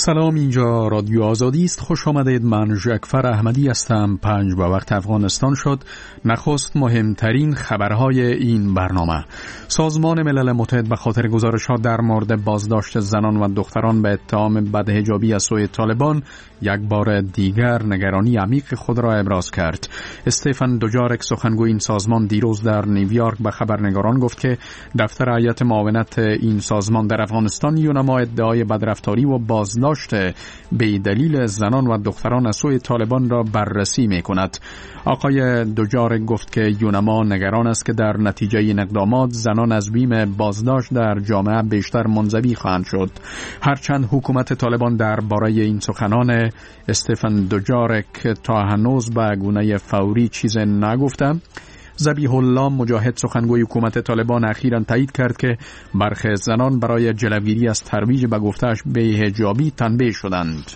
سلام، اینجا رادیو آزادی است. خوش آمدید. من ژکفر احمدی هستم. 5 به وقت افغانستان شد. نخست مهمترین خبرهای این برنامه. سازمان ملل متحد به خاطر گزارش‌ها در مورد بازداشت زنان و دختران به اتهام بدحجابی از سوی طالبان یک بار دیگر نگرانی عمیق خود را ابراز کرد. استفان دوجارک، سخنگوی این سازمان، دیروز در نیویورک به خبرنگاران گفت که دفتر هیئت معاونت این سازمان در افغانستان یونما ادعای بدرفتاری و بازداشت به دلیل زنان و دختران از سوی طالبان را بررسی می کند. آقای دوجارک گفت که یونما نگران است که در نتیجه این اقدامات زنان از بیم بازداشت در جامعه بیشتر منزوی خواهند شد. هرچند حکومت طالبان درباره این سخنان استفان دوجارک تا هنوز به گونه فوری چیز نگفته، ذبیح الله مجاهد، سخنگوی حکومت طالبان، اخیراً تایید کرد که برخی زنان برای جلوگیری از ترویج به گفته‌اش بی‌حجابی تنبیه شدند.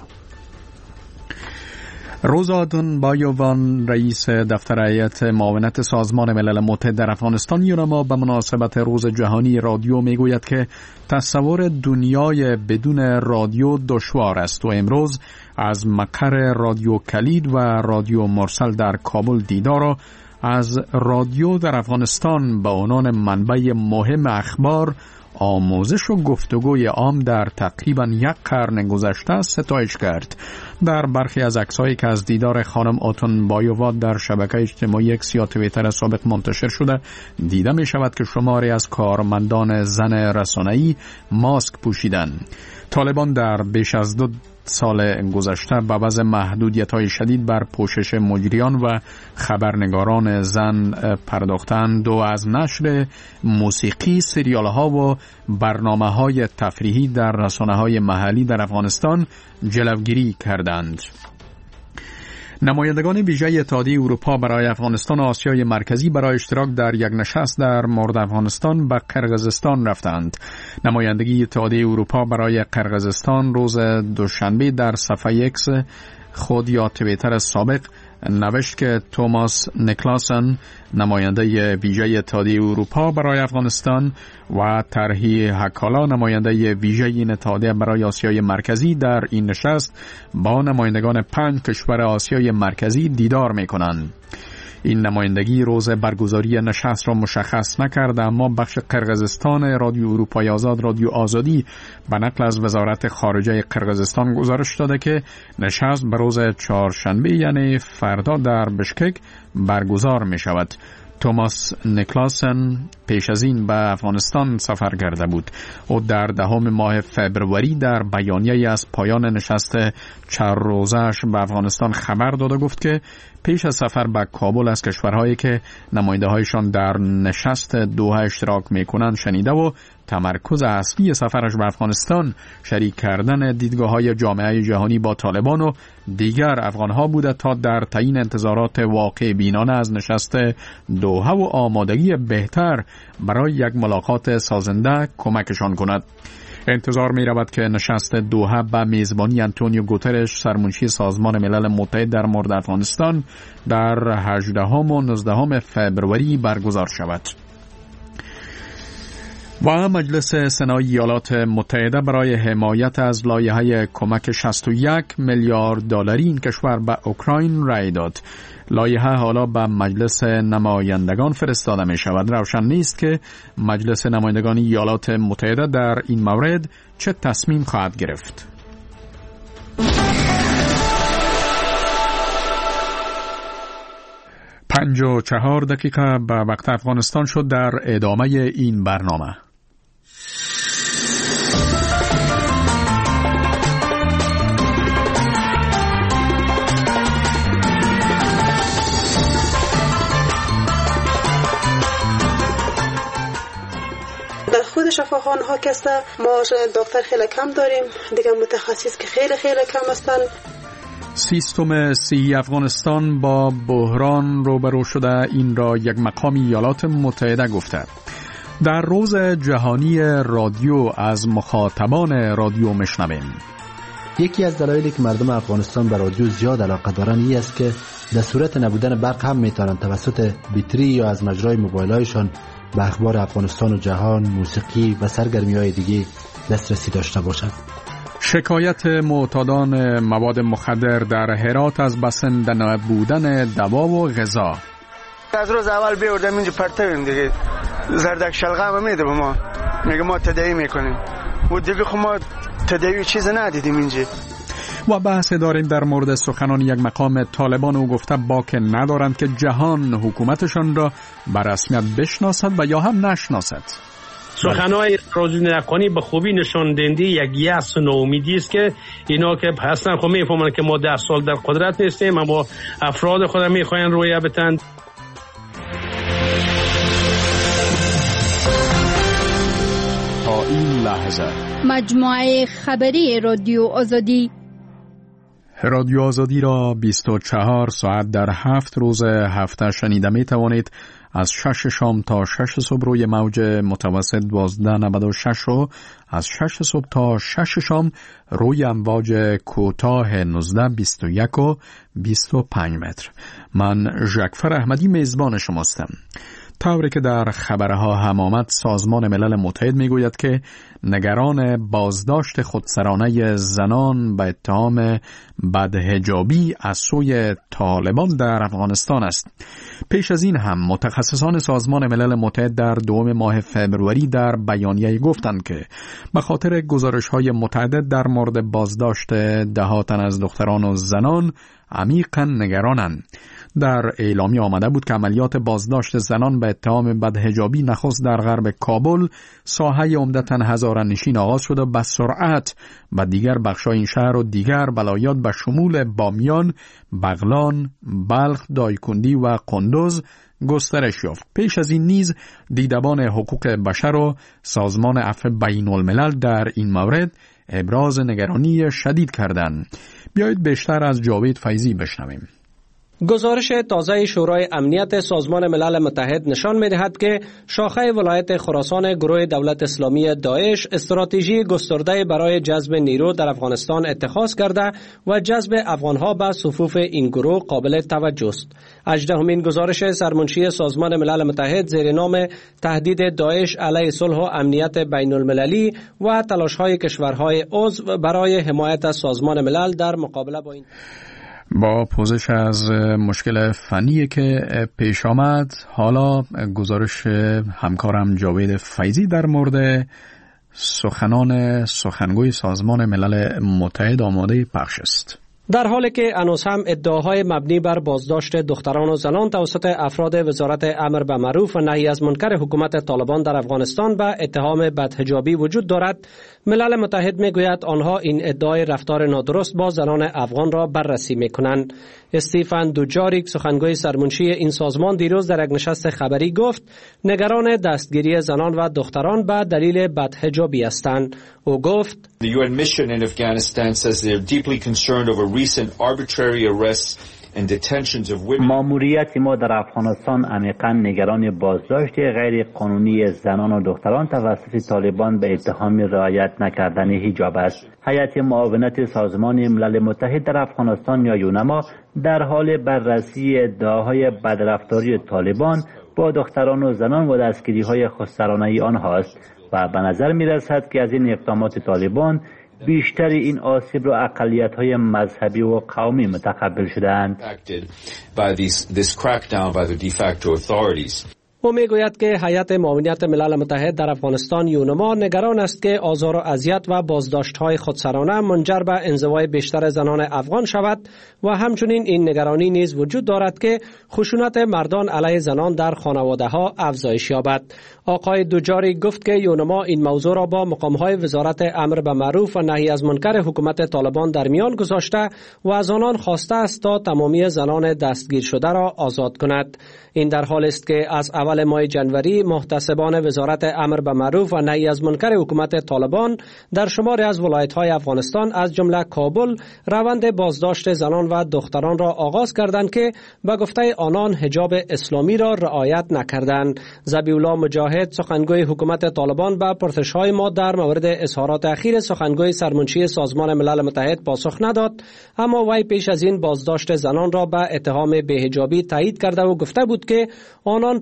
روزا دونبایوان، رئیس دفتر هیئت معاونت سازمان ملل متحد در افغانستان یونما، به مناسبت روز جهانی رادیو میگوید که تصور دنیای بدون رادیو دشوار است و امروز از مقر رادیو کلید و رادیو مرسل در کابل دیدار از رادیو در افغانستان به عنوان منبع مهم اخبار، آموزش و گفتگوی عام در تقریباً 1 قرن گذشته ستایش کرد. در برخی از عکس‌هایی که از دیدار خانم آتون بایووا در شبکه اجتماعی اکس یا توییتر سابق منتشر شده، دیده می شود که شماری از کارمندان زن رسانه‌ای ماسک پوشیدند. طالبان در بیش از 2 سال گذشته به وضع محدودیت‌های شدید بر پوشش مجریان و خبرنگاران زن پرداختند و از نشر موسیقی، سریال‌ها و برنامه‌های تفریحی در رسانه‌های محلی در افغانستان جلوگیری کردند. نمایندگان ویژه اتحادیه اروپا برای افغانستان و آسیای مرکزی برای اشتراک در یک نشست در مورد افغانستان به قرقیزستان رفتند. نمایندگی اتحادیه اروپا برای قرقیزستان روز دوشنبه در صفحه اکس خود یا توییتر سابق نوشت که توماس نیکلاسن، نماینده ویژه اتحادیه اروپا برای افغانستان، و طرحی هکالا، نماینده ویژه این اتحادیه برای آسیای مرکزی، در این نشست با نمایندگان 5 کشور آسیای مرکزی دیدار می‌کنند. این نمایندگی روز برگزاری نشست را مشخص نکرده، اما بخش قرقیزستان رادیو اروپای آزاد، رادیو آزادی، به نقل از وزارت خارجه قرقیزستان گزارش داده که نشست به روز چهارشنبه یعنی فردا در بشکک برگزار می شود. توماس نیکلاسن پیش از این به افغانستان سفر کرده بود. او در 10 ماه فبروری در بیانیه‌ای از پایان نشست 4 روزه‌اش به افغانستان خبر داد و گفت که پیش از سفر به کابل از کشورهایی که نماینده‌هایشان در نشست دوحه اشتراک می‌کنند شنیده و تمرکز اصلی سفرش به افغانستان شریک کردن دیدگاه‌های جامعه جهانی با طالبان و دیگر افغان‌ها بوده تا در تعیین انتظارات واقع بینانه از نشست دوحه و آمادگی بهتر برای یک ملاقات سازنده کمکشان کند. انتظار می رود که نشست دوحه به میزبانی آنتونیو گوترش، سرمنشی سازمان ملل متحد در مورد افغانستان، در 18 و 19 فبروری برگزار شود. و مجلس سنای ایالات متحده برای حمایت از لایحه کمک 61 میلیارد دلاری این کشور به اوکراین رأی داد. لایحه حالا به مجلس نمایندگان فرستاده می شود. روشن نیست که مجلس نمایندگان ایالات متحده در این مورد چه تصمیم خواهد گرفت. پنج و 4 دقیقه به وقت افغانستان شد. در ادامه این برنامه خود شفاخانه ها کسته ما دکتر خیلی کم داریم، دیگه متخصص که خیلی کم هستن. سیستم صحی افغانستان با بحران روبرو شده، این را یک مقام ایالات متحده گفته. در روز جهانی رادیو از مخاطبان رادیو مشنویم. یکی از دلایلی که مردم افغانستان به رادیو زیاد علاقه دارند این است که در صورت نبودن برق هم میتونن توسط بیتری یا از مجرای موبایل‌هایشان به اخبار افغانستان و جهان، موسیقی و سرگرمی‌های دیگه دسترسی داشته باشند. شکایت معتادان مواد مخدر در هرات از بسنده نبودن دوا و غذا. از روز اول بیوردم اینجا پرتویم دیگه، زردک شلغه هم میده به ما، میگه ما تداوی میکنیم و دیگه خب ما تداوی چیز ندیدیم اینجا. و بحث داریم در مورد سخنان یک مقام طالبان او گفته باک ندارند که جهان حکومتشان را به رسمیت بشناسد و یا هم نشناسد. سخنهای روزی نکنی به خوبی نشان دهنده یک یأس و ناامیدی است که اینا که هستن خب میفهمن که ما 10 سال در قدرت نیستیم، اما افراد خود میخواین رویه بتن. تا این لحظه مجموعه خبری رادیو آزادی را 24 ساعت در 7 روز هفته شنیده می توانید. از 6 شام تا 6 صبح روی موج متوسط 1296 و از 6 صبح تا 6 شام روی امواج کوتاه 1921 و 25 متر. من ژکفر احمدی میزبان شماستم. طوری که در خبرها هم آمد، سازمان ملل متحد میگوید که نگران بازداشت خودسرانه زنان به اتهام بدحجابی از سوی طالبان در افغانستان است. پیش از این هم متخصصان سازمان ملل متحد در 2 ماه فوریه در بیانیه گفتند که به خاطر گزارش‌های متعدد در مورد بازداشت دهها تن از دختران و زنان عمیقاً نگرانند. در اعلامیه آمده بود که عملیات بازداشت زنان به اتهام بدحجابی نخست در غرب کابل، ساحه عمدتاً هزاره‌نشین آغاز شد و به سرعت به دیگر بخش‌های این شهر و دیگر ولایات به شمول بامیان، بغلان، بلخ، دایکندی و قندوز گسترش یافت. پیش از این نیز دیدبان حقوق بشر و سازمان عفو بین الملل در این مورد ابراز نگرانی شدید کردند. بیایید بیشتر از جاوید فیضی بشنویم. گزارش تازه شورای امنیت سازمان ملل متحد نشان می‌دهد که شاخه ولایت خراسان گروه دولت اسلامی داعش استراتژی گسترده برای جذب نیرو در افغانستان اتخاذ کرده و جذب افغانها به صفوف این گروه قابل توجه است. 18مین گزارش سرمنشی سازمان ملل متحد زیر نام تهدید داعش علیه صلح و امنیت بین المللی و تلاش‌های کشورهای عضو برای حمایت از سازمان ملل در مقابله با این با پوزش از مشکل فنی که پیش آمد، حالا گزارش همکارم جاوید فیضی در مورد سخنگوی سازمان ملل متحد آماده پخش است. در حالی که هنوز هم ادعاهای مبنی بر بازداشت دختران و زنان توسط افراد وزارت امر به معروف و نهی از منکر حکومت طالبان در افغانستان به اتهام بدحجابی وجود دارد، ملل متحد میگوید آنها این ادعای رفتار نادرست با زنان افغان را بررسی میکنند. استیفن دوجاریک، سخنگوی سرمنشی این سازمان، دیروز در یک نشست خبری گفت نگران دستگیری زنان و دختران به دلیل بدحجابی هستند. او گفت The UN mission in Afghanistan says they are deeply concerned over recent arbitrary arrests and detentions of women. ماموریت ما در افغانستان عمیقاً نگران بازداشت غیر قانونی زنان و دختران توسط طالبان به اتهام رعایت نکردن حجاب است. هیئت معاونت سازمان ملل متحد در افغانستان یا یونما در حال بررسی ادعاهای بدرفتاری طالبان با دختران و زنان و دستگیری‌های خودسرانه آنهاست و به نظر می‌رسد که از این اقدامات طالبان بیشتر این آسیب را اقلیت‌های مذهبی و قومی متقبل شده‌اند. او میگوید که هیئت معاونت ملل متحد در افغانستان یونما نگران است که آزار و اذیت و بازداشت‌های خودسرانه منجر به انزوای بیشتر زنان افغان شود و همچنین این نگرانی نیز وجود دارد که خشونت مردان علیه زنان در خانواده‌ها افزایش یابد. آقای دوجاری گفت که یونما این موضوع را با مقام‌های وزارت امر به معروف و نهی از منکر حکومت طالبان در میان گذاشته و از آنان خواسته است تا تمامی زنان دستگیر شده را آزاد کند. این در حالی است که از اول ماه جنوری محتسبان وزارت امر به معروف و نهی از منکر حکومت طالبان در شماری از ولایت‌های افغانستان از جمله کابل روند بازداشت زنان و دختران را آغاز کردند که به گفته آنان حجاب اسلامی را رعایت نکردند. ذبیح‌الله مجاهد، سخنگوی حکومت طالبان، به پرسش‌های ما در مورد اظهارات اخیر سخنگوی سرمنشی سازمان ملل متحد پاسخ نداد، اما وی پیش از این بازداشت زنان را به اتهام بی‌حجابی تایید کرده و گفته بود که آنان پس از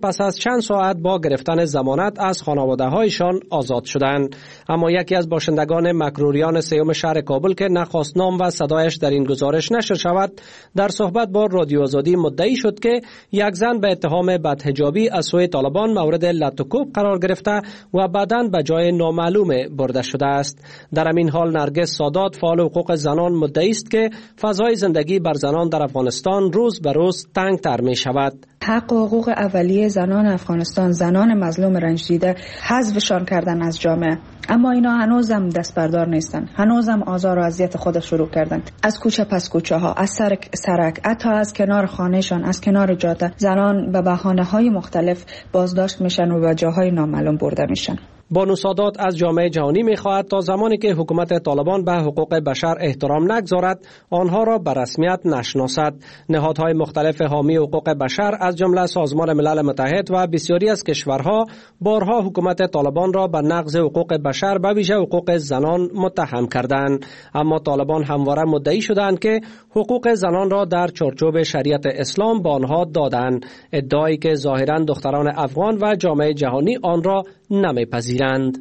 چند ساعت با گرفتن ضمانت از خانواده‌هایشان آزاد شدند. اما یکی از باشندگان مکروریان سیوم شهر کابل که نخواست نام و صدایش در این گزارش نشر شود، در صحبت با رادیو آزادی مدعی شد که یک زن به اتهام بدحجابی از سوی طالبان مورد لطوکوب قرار گرفته و بعداً به جای نامعلوم برده شده است. در همین حال نرگس سادات فعال حقوق زنان مدعی است که فضای زندگی بر زنان در افغانستان روز به روز تنگ‌تر می شود. حق و حقوق اولیه زنان افغانستان، زنان مظلوم رنج دیده، حذفشان کردن از جامعه، اما اینا هنوزم دست بردار نیستن. هنوزم آزار و اذیت خود شروع کردن. از کوچه پس کوچه ها، از سرک، حتی از کنار خانهشان، از کنار جاده، زنان به بهانه‌های مختلف بازداشت میشن و به جاهای نامعلوم برده میشن. بانو سادات از جامعه جهانی می‌خواهد تا زمانی که حکومت طالبان به حقوق بشر احترام نگذارد، آنها را به رسمیت نشناسد. نهادهای مختلف حامی حقوق بشر از جمله سازمان ملل متحد و بسیاری از کشورها بارها حکومت طالبان را به نقض حقوق بشر به ویژه حقوق زنان متهم کردند. اما طالبان همواره مدعی شدند که حقوق زنان را در چارچوب شریعت اسلام به آنها دادند، ادعایی که ظاهراً دختران افغان و جامعه جهانی آن را نمی‌پذیرند.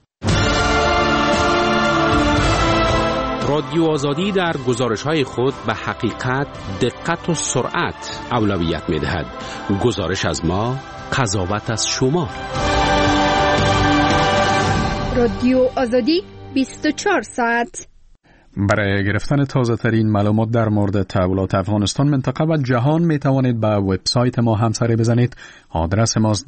رادیو آزادی در گزارش‌های خود به حقیقت، دقت و سرعت اولویت می‌دهد. گزارش از ما، قضاوت از شما. رادیو آزادی 24 ساعت. برای گرفتن تازه ترین معلومات در مورد تحولات افغانستان، منطقه و جهان می توانید به وبسایت ما همسری بزنید. آدرس ماست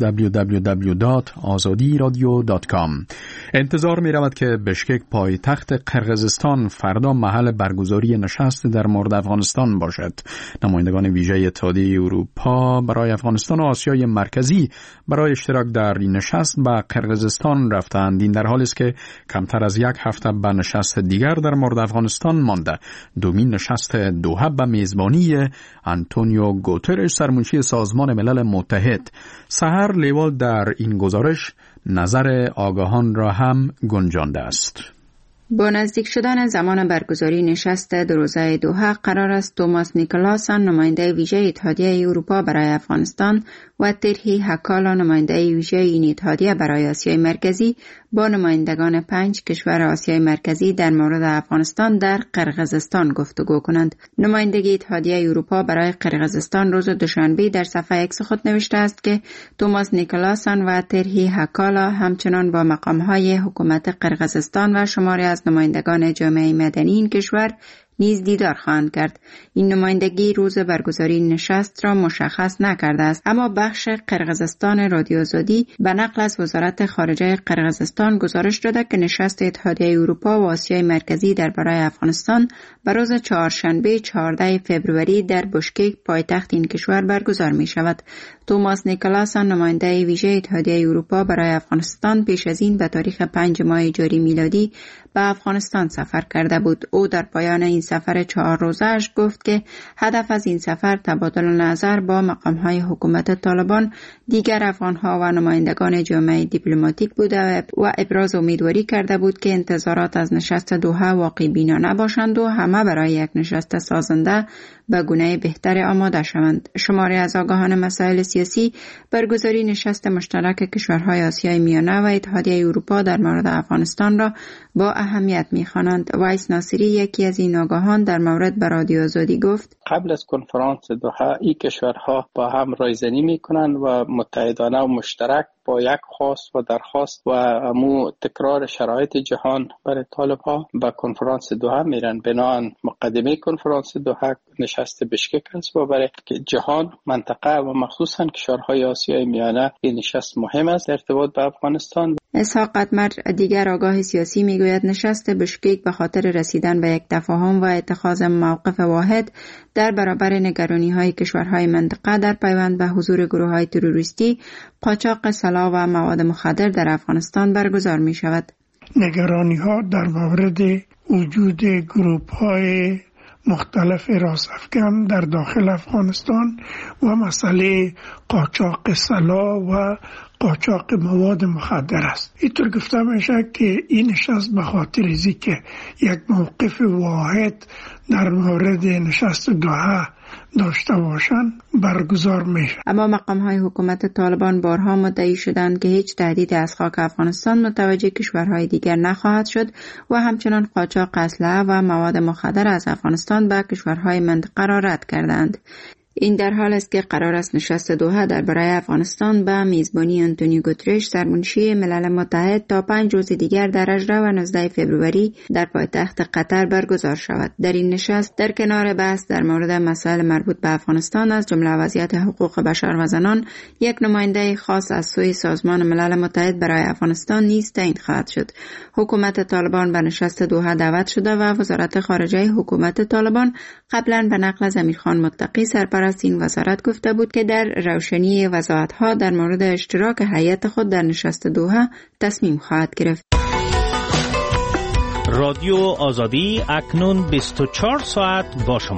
www.azadiradio.com. انتظار می رود که بشکک پایتخت قرقیزستان فردا محل برگزاری نشست در مورد افغانستان باشد. نمایندگان ویژه اتحادیه اروپا برای افغانستان و آسیای مرکزی برای اشتراک در این نشست به قرقیزستان رفتند. این در حالی است که کمتر از یک هفته به نشست دیگر در مورد افغانستان مانده. دومین نشست دوحه به میزبانی آنتونیو گوترش، سرمنشی سازمان ملل متحد. سحر لیوال در این گزارش نظر آگاهان را هم گنجانده است. با نزدیک شدن زمان برگزاری نشست دو روزه دوحه، قرار است توماس نیکلاسن، نماینده ویژه اتحادیه اروپا برای افغانستان، و ترهی هکالا، نماینده ویژه این اتحادیه برای آسیای مرکزی، با نمایندگان 5 کشور آسیای مرکزی در مورد افغانستان در قرقیزستان گفتگو کنند. نمایندگی اتحادیه اروپا برای قرقیزستان روز دوشنبه در صفحه اکس خود نوشته است که توماس نیکلاسن و ترهی هکالا همچنان با مقام‌های حکومت قرقیزستان و شماری از نمایندگان جامعه مدنی این کشور نیز دیدار خواهند کرد. این نمایندگی روز برگزاری نشست را مشخص نکرده است، اما بخش قرقیزستان رادیو آزادی به نقل از وزارت خارجه قرقیزستان گزارش داده که نشست اتحادیه اروپا و آسیای مرکزی درباره افغانستان به روز چهارشنبه 14 فوریه در بشکک، پایتخت این کشور برگزار می شود. توماس نیکلاسن، نماینده ویژه اتحادیه اروپا برای افغانستان، پیش از این به تاریخ 5 ماه جاری میلادی به افغانستان سفر کرده بود. او در پایان این سفر 4 روزه‌اش گفت که هدف از این سفر تبادل نظر با مقام‌های حکومت طالبان، دیگر افغان‌ها و نمایندگان جامعه دیپلماتیک بوده و ابراز امیدواری کرده بود که انتظارات از نشست دوحه واقع بینا نباشند و همه برای یک نشست سازنده به گونه بهتر آماده شوند. شماری از آگاهان مسائل سیاسی برگزاری نشست مشترک کشورهای آسیای میانه و اتحادیه اروپا در مورد افغانستان را با اهمیت می‌خوانند. وایس ناصری، یکی از این آگاهان، در مورد به رادیو آزادی گفت: قبل از کنفرانس دوحه این کشورها با هم رایزنی می‌کنند و متحدانه و مشترک با یک خواست و درخواست و امو تکرار شرایط جهان برای طالب‌ها به کنفرانس دوحه میرن. بنابراین مقدمه کنفرانس دوحه نشست بشکک است و برای جهان، منطقه و مخصوصاً کشورهای آسیای میانه این نشست مهم است در ارتباط به افغانستان. اسحاق قدمر، دیگر آگاه سیاسی، میگوید نشست بشکک به خاطر رسیدن به یک تفاهم و اتخاذ موقف واحد در برابر نگرانی‌های کشورهای منطقه در پیوند به حضور گروه‌های تروریستی، قاچاق سلاح و مواد مخدر در افغانستان برگزار می شود. نگرانی‌ها در مورد وجود گروه‌های مختلف راست افکن در داخل افغانستان و مسئله قاچاق سلاح و قاچاق مواد مخدر است. اینطور گفته میشه که این نشست به خاطر اینکه یک موقف واحد در مورد نشست دوحه داشته باشند برگزار میشه. اما مقام‌های حکومت طالبان بارها مدعی شدند که هیچ تهدید از خاک افغانستان متوجه کشورهای دیگر نخواهد شد و همچنان قاچاق اسلحه و مواد مخدر از افغانستان به کشورهای منطقه را رد کردند. این در حال است که قرار است نشست دوحه درباره افغانستان به میزبانی آنتونیو گوترش سرمنشی ملل متحد تا 5 روز دیگر در 18 و 19 فوریه در پایتخت قطر برگزار شود. در این نشست در کنار بحث در مورد مسائل مربوط به افغانستان از جمله وضعیت حقوق بشر و زنان، یک نماینده خاص از سوی سازمان ملل متحد برای افغانستان نیز تعیین خواهد شد. حکومت طالبان به نشست دوحه دعوت شده و وزارت خارجه حکومت طالبان قبلا به نقل از امیرخان متقی سرپرست این وزارت گفته بود که در روشنی وضاحت‌ها در مورد اشتراک هیئت خود در نشست دوحه تصمیم خواهد گرفت. رادیو آزادی اکنون 24 ساعت با شما.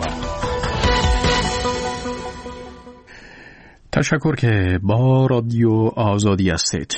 تشکر که با رادیو آزادی هستید.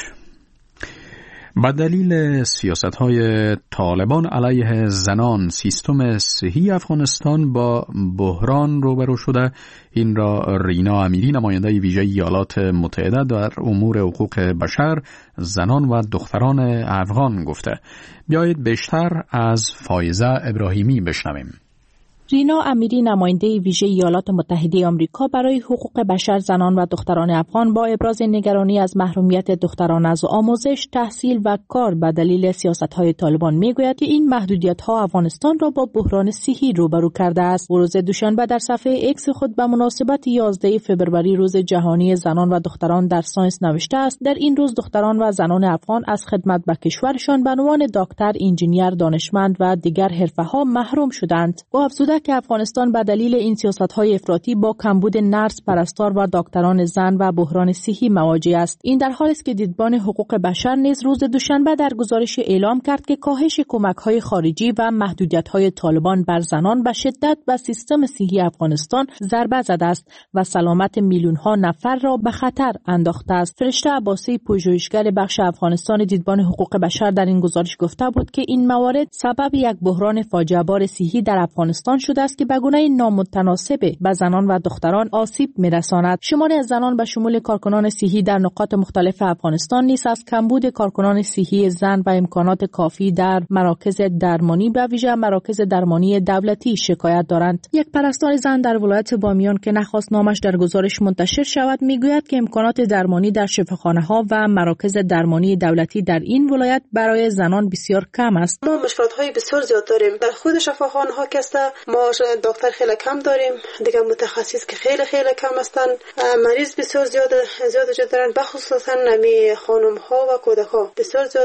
به دلیل سیاست‌های طالبان علیه زنان، سیستم صحی افغانستان با بحران روبرو شده. این را رینا امیری، نماینده ویژه ایالات متحده در امور حقوق بشر، زنان و دختران افغان گفته. بیایید بیشتر از فایزه ابراهیمی بشنویم. رینا امیری، نماینده ویژه ایالات متحده آمریکا برای حقوق بشر، زنان و دختران افغان، با ابراز نگرانی از محرومیت دختران از آموزش، تحصیل و کار به دلیل سیاست‌های طالبان میگوید که این محدودیت‌ها افغانستان را با بحران صحی روبرو کرده است. روز دوشنبه در صفحه ایکس خود به مناسبت 11 فوریه روز جهانی زنان و دختران در ساینس نوشته است: در این روز دختران و زنان افغان از خدمت به کشورشان به عنوان دکتر، انجینیر، دانشمند و دیگر حرفه‌ها محروم شدند. او افزوده که افغانستان به دلیل این سیاست‌های افراطی با کمبود نرس، پرستار و دکتران زن و بحران صحی مواجه است. این در حالی است که دیدبان حقوق بشر نیز روز دوشنبه در گزارش اعلام کرد که کاهش کمک‌های خارجی و محدودیت‌های طالبان بر زنان به شدت به سیستم صحی افغانستان ضربه زده است و سلامت میلیون‌ها نفر را به خطر انداخته است. فرشته عباسی، پژوهشگر بخش افغانستان دیدبان حقوق بشر، در این گزارش گفته بود که این موارد سبب یک بحران فاجعه‌بار صحی در افغانستان شده است که به گونه نامتناسب به زنان و دختران آسیب می‌رساند. شماری از زنان به شمول کارکنان صحی در نقاط مختلف افغانستان نیز از کمبود کارکنان صحی زن و امکانات کافی در مراکز درمانی، به ویژه مراکز درمانی دولتی، شکایت دارند. یک پرستار زن در ولایت بامیان که نخواست نامش در گزارش منتشر شود میگوید که امکانات درمانی در شفاخانه‌ها و مراکز درمانی دولتی در این ولایت برای زنان بسیار کم است. ما مشکلات‌های بسیار زیاد داریم. در خود شفاخانه‌ها که ما دکتر خیلی کم داریم، دیگه متخصص که خیلی کم هستن، مریض بسیار زیاد وجود دارن، بخصوصا نمی خانم ها و کودک ها بسیار زیاد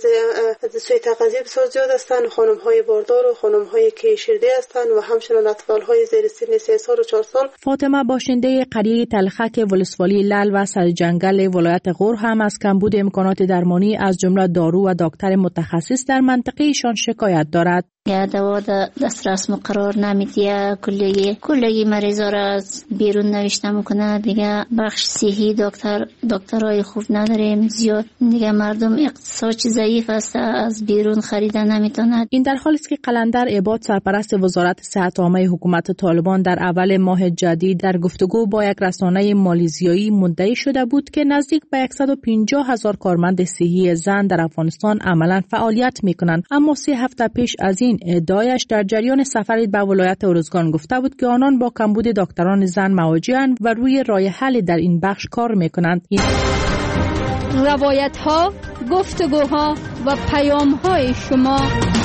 از سوی تغذیه بسیار زیاد هستن، خانم های باردار و خانم هایی که شیرده هستن و همچنین اطفال های زیر سن 3 سال و 4 سال. فاطمه، باشنده قریه تلخک ولسوالی لل و سرجنگل ولایت غور، هم از کمبود امکانات درمانی از جمله دارو و دکتر متخصص در منطقه ایشان شکایت دارد. یا دوا دسترس مقرار نمیدیه، کلی مریضا را از بیرون نوشته میکنه. دیگه بخش صحی دکترای خوب نداریم زیاد، دیگه مردم اقتصادی ضعیف است، از بیرون خریدن نمیتونه. این در حالی است که قلندر عباد، سرپرست وزارت صحت عامه حکومت طالبان، در اول ماه جدید در گفتگو با یک رسانه مالزیایی مدعی شده بود که نزدیک به 150,000 کارمند صحی زن در افغانستان عملا فعالیت میکنند. اما 3 هفته پیش از این ادعایش در جریان سفری به ولایت ارزگان گفته بود که آنان با کمبود دکتران زن مواجه‌اند و روی راه حل در این بخش کار میکنند. روایت‌ها، گفتگوها و پیام‌های شما.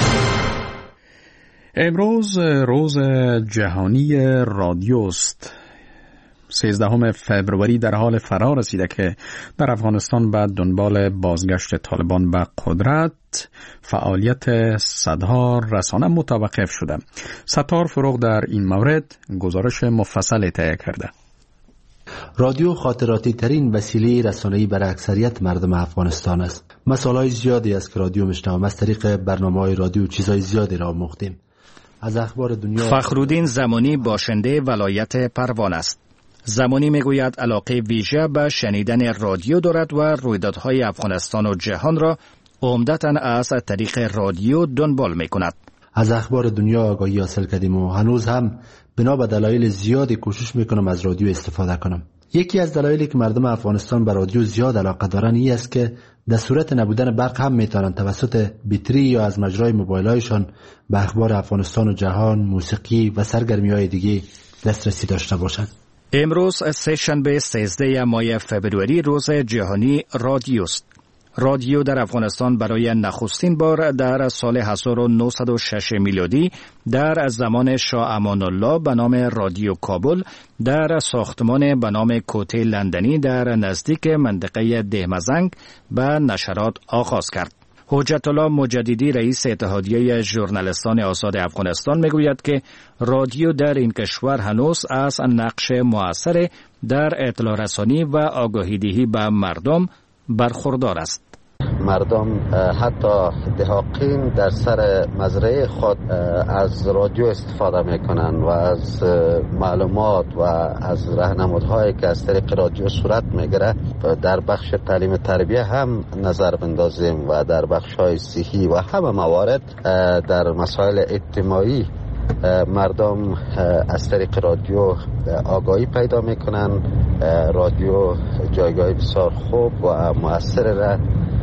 امروز روز جهانی رادیو است. 13 فوریه در حال فرا رسیده که در افغانستان بعد دنبال بازگشت طالبان به قدرت فعالیت صدها رسانه متوقف شده. ستار فروغ در این مورد گزارش مفصل تهیه کرده. رادیو خاطراتی ترین وسیله رسانه‌ای برای اکثریت مردم افغانستان است. مسائل زیادی است که رادیو میشنویم. از طریق برنامه‌های رادیو چیزهای زیادی را آموختیم. از اخبار دنیا. فخرالدین زمانی باشنده ولایت پروان است. زمانی میگوید علاقه ویژه به شنیدن رادیو دارد و رویدادهای افغانستان و جهان را عمدتاً از طریق رادیو دنبال میکند. از اخبار دنیا آگاهی حاصل کردیم و هنوز هم بنا به دلایل زیادی کوشش میکنم از رادیو استفاده کنم. یکی از دلایلی که مردم افغانستان به رادیو زیاد علاقه دارن این است که در صورت نبودن برق هم میتونن توسط بطری یا از مجرای موبایل‌هایشان به اخبار افغانستان و جهان، موسیقی و سرگرمی‌های دیگه دسترسی داشته باشند. امروز سه‌شنبه 13 ماه فبروری روز جهانی رادیو است. رادیو در افغانستان برای نخستین بار در سال 1906 میلادی در زمان شاه امان الله به نام رادیو کابل در ساختمان به نام کوته لندنی در نزدیک منطقه دهمزنگ به نشرات آغاز کرد. حجت الله مجددی رئیس اتحادیه ژورنالیستان آزاد افغانستان میگوید که رادیو در این کشور هنوز از نقش مؤثر در اطلاع رسانی و آگاهی دهی به مردم برخوردار است. مردم حتی دهاقین در سر مزرعه خود از رادیو استفاده میکنن و از معلومات و از راهنمودهایی که از طریق رادیو صورت میگیره در بخش تعلیم تربیه هم نظر بندازیم و در بخش های صحی و همه موارد در مسائل اجتماعی مردم از طریق رادیو آگاهی پیدا میکنن. رادیو جایگاه بسیار خوب و مؤثر را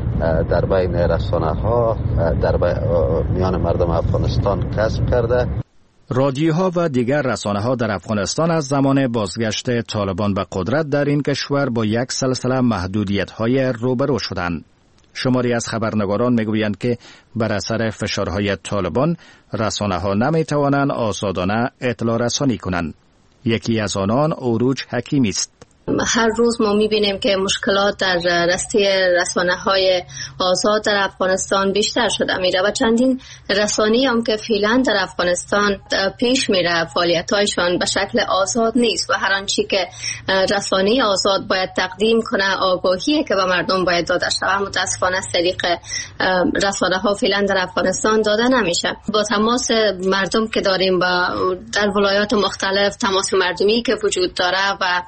در بین رسانه ها در میان مردم افغانستان کسب کرده. رادیوها و دیگر رسانه ها در افغانستان از زمان بازگشت طالبان به قدرت در این کشور با یک سلسله محدودیت های روبرو شدند. شماری از خبرنگاران میگویند که بر اثر فشارهای طالبان رسانه ها نمی توانند آزادانه اطلاع رسانی کنند. یکی از آنان اوروج حکیمی است. هر روز ما میبینیم که مشکلات در راسته رسانه‌های آزاد در افغانستان بیشتر شده میره و چندین رسانه‌ای هم که فعلا در افغانستان پیش میره فعالیت‌هایشان به شکل آزاد نیست و هر آنچه که رسانه آزاد باید تقدیم کنه آگاهی که به مردم باید داده شود متاسفانه از طریق رسانه‌ها فعلا در افغانستان داده نمیشه. با تماس مردم که داریم با در ولایات مختلف تماس مردمی که وجود داره و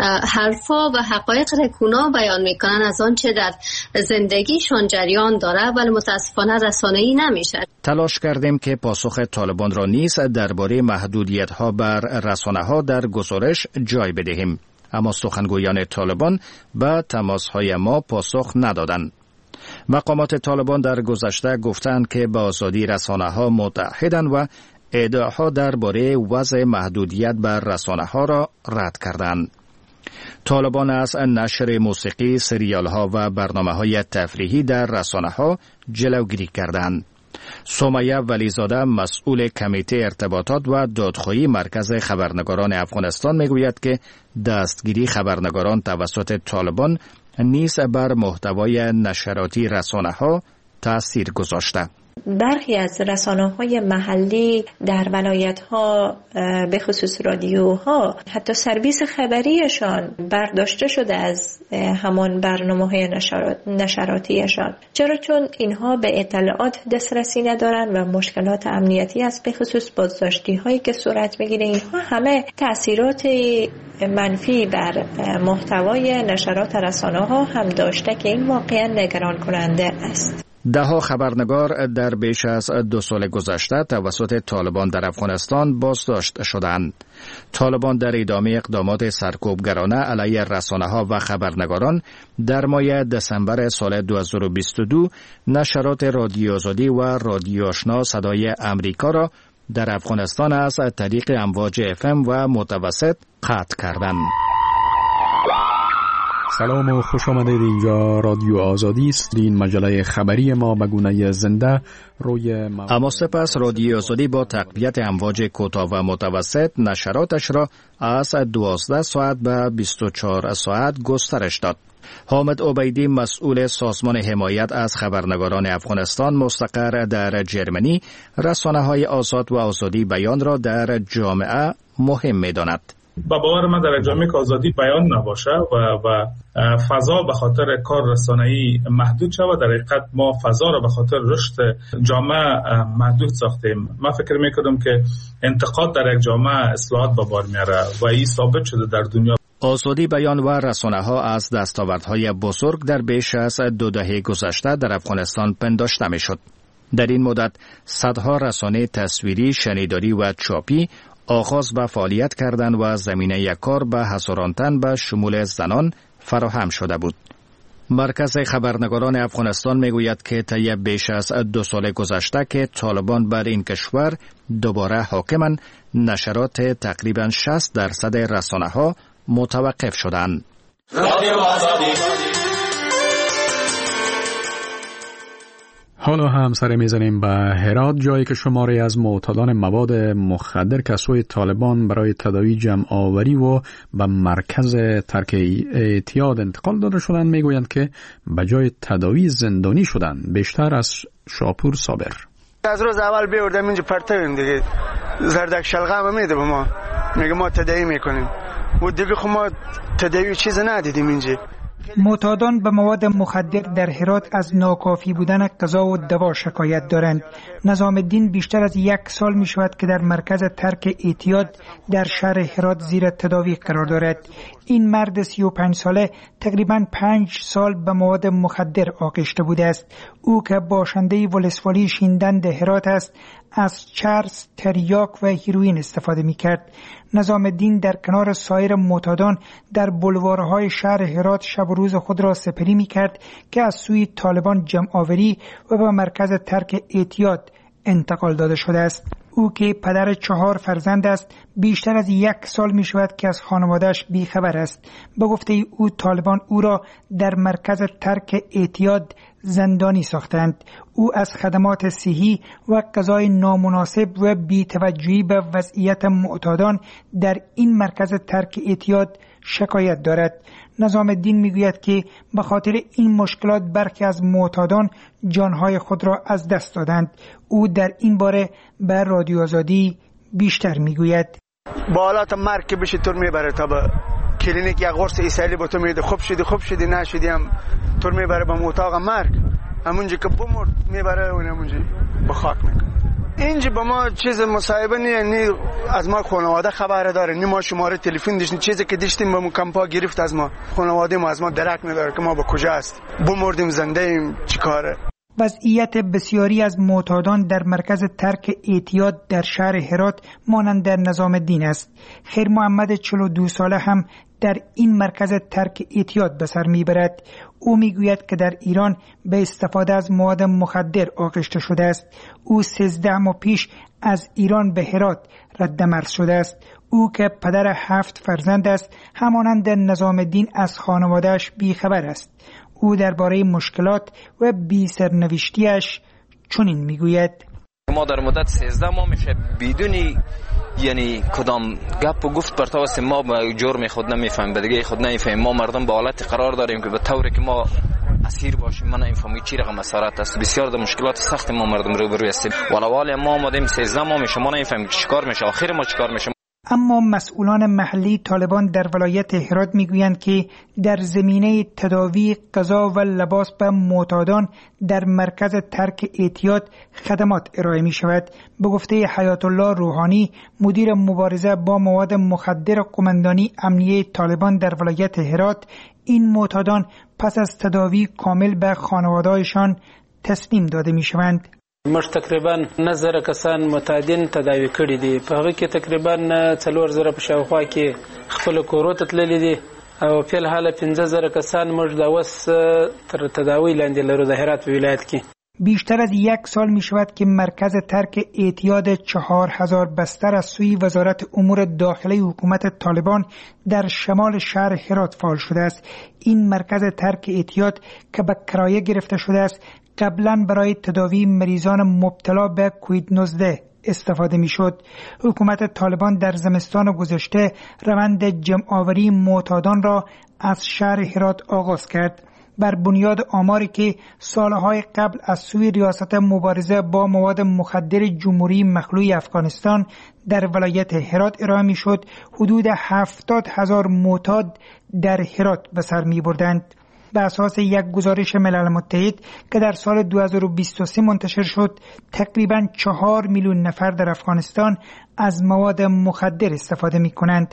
حرفا و حقایق رکونا بیان میکنن از آنچه در زندگیشان جریان داره ولی متاسفانه رسانه‌ای نمیشه. تلاش کردیم که پاسخ طالبان را نیز درباره محدودیت‌ها بر رسانه‌ها در گزارش جای بدهیم، اما سخنگویان طالبان به تماس‌های ما پاسخ ندادند. مقامات طالبان در گذشته گفتند که با آزادی رسانه‌ها متحدند و ادعاها درباره وضع محدودیت بر رسانه‌ها را رد کردند. طالبان از نشر موسیقی، سریال‌ها و برنامه‌های تفریحی در رسانه‌ها جلوگیری کردند. سمیه ولیزاده مسئول کمیته ارتباطات و دادخواهی مرکز خبرنگاران افغانستان میگوید که دستگیری خبرنگاران توسط طالبان نیز بر محتوای نشراتی رسانه‌ها تأثیر گذاشته. برخی از رسانه‌های محلی در ولایت‌ها به خصوص رادیوها حتی سرویس خبریشان برداشته شده از همان برنامه‌های نشراتیشان. چرا؟ چون اینها به اطلاعات دسترسی ندارن و مشکلات امنیتی است، به خصوص بازداشتی‌هایی که صورت می‌گیره. اینها همه تأثیرات منفی بر محتوای نشرات رسانه‌ها هم داشته که این واقعا نگران کننده است. ده‌ها خبرنگار در بیش از 2 سال گذشته توسط طالبان در افغانستان بازداشت شدند. طالبان در ادامه اقدامات سرکوبگرانه علیه رسانه‌ها و خبرنگاران در ماه دسامبر سال 2022 نشرات رادیو آزادی و رادیو آشنا صدای امریکا را در افغانستان از طریق امواج FM و متوسط قطع کردند. سلام و خوش آمدید. اینجا رادیو آزادی است. این مجله خبری ما به گونه زنده روی اما سپس رادیو آزادی با تقویت امواج کوتاه و متوسط نشراتش را از 12 ساعت به 24 ساعت گسترش داد. حامد عبیدی مسئول سازمان حمایت از خبرنگاران افغانستان مستقر در جرمنی رسانه‌های آزاد و آزادی بیان را در جامعه مهم می‌داند. با باور من در جامعه که آزادی بیان نباشه و فضا به خاطر کار رسانه‌ای محدود شود، در حقیقت ما فضا را به خاطر رشد جامعه محدود ساختیم. من فکر می‌کنم که انتقاد در یک جامعه اصلاحات به بار میاره و این ثابت شده در دنیا. آزادی بیان و رسانه‌ها از دستاوردهای بزرگ در بیش از 2 دهه گذشته در افغانستان پنداشته می‌شد. در این مدت صدها رسانه تصویری، شنیداری و چاپی آغاز به فعالیت کردند و زمینه کار به هزاران تن به شمول زنان فراهم شده بود. مرکز خبرنگاران افغانستان میگوید که طی بیش از 2 سال گذشته که طالبان بر این کشور دوباره حاکمند، نشرات تقریبا 60% رسانه‌ها متوقف شدند. حالا هم سر میزنیم به هرات، جایی که شماری از معتادان مواد مخدر که سوی طالبان برای تداوی جمع آوری و به مرکز ترک اعتیاد انتقال داده شدند میگویند که به جای تداوی زندانی شدند. بیشتر از شاپور صابر: از روز اول بیوردم اینجا پرتویم دیگه، زردک شلغم میده به ما، میگه ما تداوی میکنیم و دیگه خب ما تداوی چیز ندیدیم اینجا. معتادان به مواد مخدر در هرات از ناکافی بودن غذا و دوا شکایت دارند. نظام الدین بیشتر از 1 سال می شود که در مرکز ترک اعتیاد در شهر هرات زیر تداوی قرار دارد. این مرد 35 ساله تقریباً 5 سال به مواد مخدر آغشته بوده است. او که باشنده ولسوالی شیندند هرات است، از چرس، تریاک و هیروئین استفاده می کرد. نظام الدین در کنار سایر معتادان در بلوارهای شهر هرات شب و روز خود را سپری می کرد که از سوی طالبان جمع آوری و به مرکز ترک اعتیاد انتقال داده شده است. او که پدر 4 فرزند است، بیشتر از 1 سال می شود که از خانوادهش بیخبر است. به گفته او طالبان او را در مرکز ترک اعتیاد زندانی ساختند. او از خدمات صحی و غذای نامناسب و بی‌توجهی به وضعیت معتادان در این مرکز ترک اعتیاد شکایت دارد. نظام الدین میگوید که به خاطر این مشکلات برخی از معتادان جانهای خود را از دست دادند. او در این باره به رادیو آزادی بیشتر میگوید: با حالات مرگ که بشه طور میبره تا به کلینیک یک قرص ایسایلی با تو میده، خوب شدی نشدی هم طور میبره به اتاق مرگ، همونجا که بمرد میبره و همونجا به خاک میکنه. اینجا با ما چیز مصاحبه نی از ما خانواده خبر داره، نی ما شماره تلفن داشتیم، چیزی که داشتیم با کمپا گرفت از ما، خانواده ما از ما درک نداره که ما با کجا است، بمردیم زنده ایم چیکاره. وضعیت بسیاری از معتادان در مرکز ترک اعتیاد در شهر هرات مانند در نظام الدین است. خیر محمد 42 ساله هم در این مرکز ترک اعتیاد به سر میبرد. او میگوید که در ایران به استفاده از مواد مخدر آغشته شده است. او 13 ماه پیش از ایران به هرات رد مرز شده است. او که پدر 7 فرزند است، همانند نظام الدین از خانواده‌اش بیخبر است. او درباره مشکلات و بی سرنوشتیش چنین میگوید: ما در مدت 13 ماه میشه بدونی یعنی کدام گپ و گفت بر توسط ما به جرم خود نمیفهمیم، به دیگه خود نمیفهمیم. ما مردم به حالت قرار داریم که به طوری که ما اسیر باشیم، ما نمیفهمیم چی رقم اسارت است. بسیار در مشکلات سخت ما مردم روبرو هستیم. ولوال ما اومدیم 13 ماه میشه ما نمیفهمیم چیکار میشه، آخر ما چیکار میشه. اما مسئولان محلی طالبان در ولایت هرات میگویند که در زمینه تداوی، غذا و لباس به معتادان در مرکز ترک اعتیاد خدمات ارائه می شود. به گفته حیات الله روحانی، مدیر مبارزه با مواد مخدر قماندانی امنیه طالبان در ولایت هرات، این معتادان پس از تداوی کامل به خانواده‌شان تسلیم داده می شوند. موږ تقریبا 9,000 کسان معتادین تداوی کړي دي. په هغه کې تقریبا 4,000 په شاوخوا کې خپل کورو ته تللي دي او په الحال 15,000 کسان موږ د اوس تر تداوی لاندې لرو د هرات ولایت کې. بیشتر از 1 سال می شود که مرکز ترک اعتیاد 4,000 بستر از سوی وزارت امور داخلی حکومت طالبان در شمال شهر هرات فعال شده است. این مرکز ترک اعتیاد که به کرایه گرفته شده است، قبلا برای تداوی مریضان مبتلا به کووید 19 استفاده می شد. حکومت طالبان در زمستان گذشته روند جمع‌آوری معتادان را از شهر هرات آغاز کرد. بر بنیاد آماری که سالهای قبل از سوی ریاست مبارزه با مواد مخدر جمهوری مخلوع افغانستان در ولایت هرات ارائه می شد، حدود 70,000 معتاد در هرات به سر می بردند. به اساس یک گزارش ملل متحد که در سال 2023 منتشر شد، تقریباً 4 میلیون نفر در افغانستان از مواد مخدر استفاده می کنند.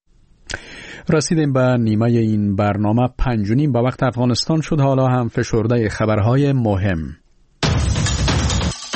رسیدیم به نیمه این برنامه. 5:30 به وقت افغانستان شد. حالا هم فشرده خبرهای مهم.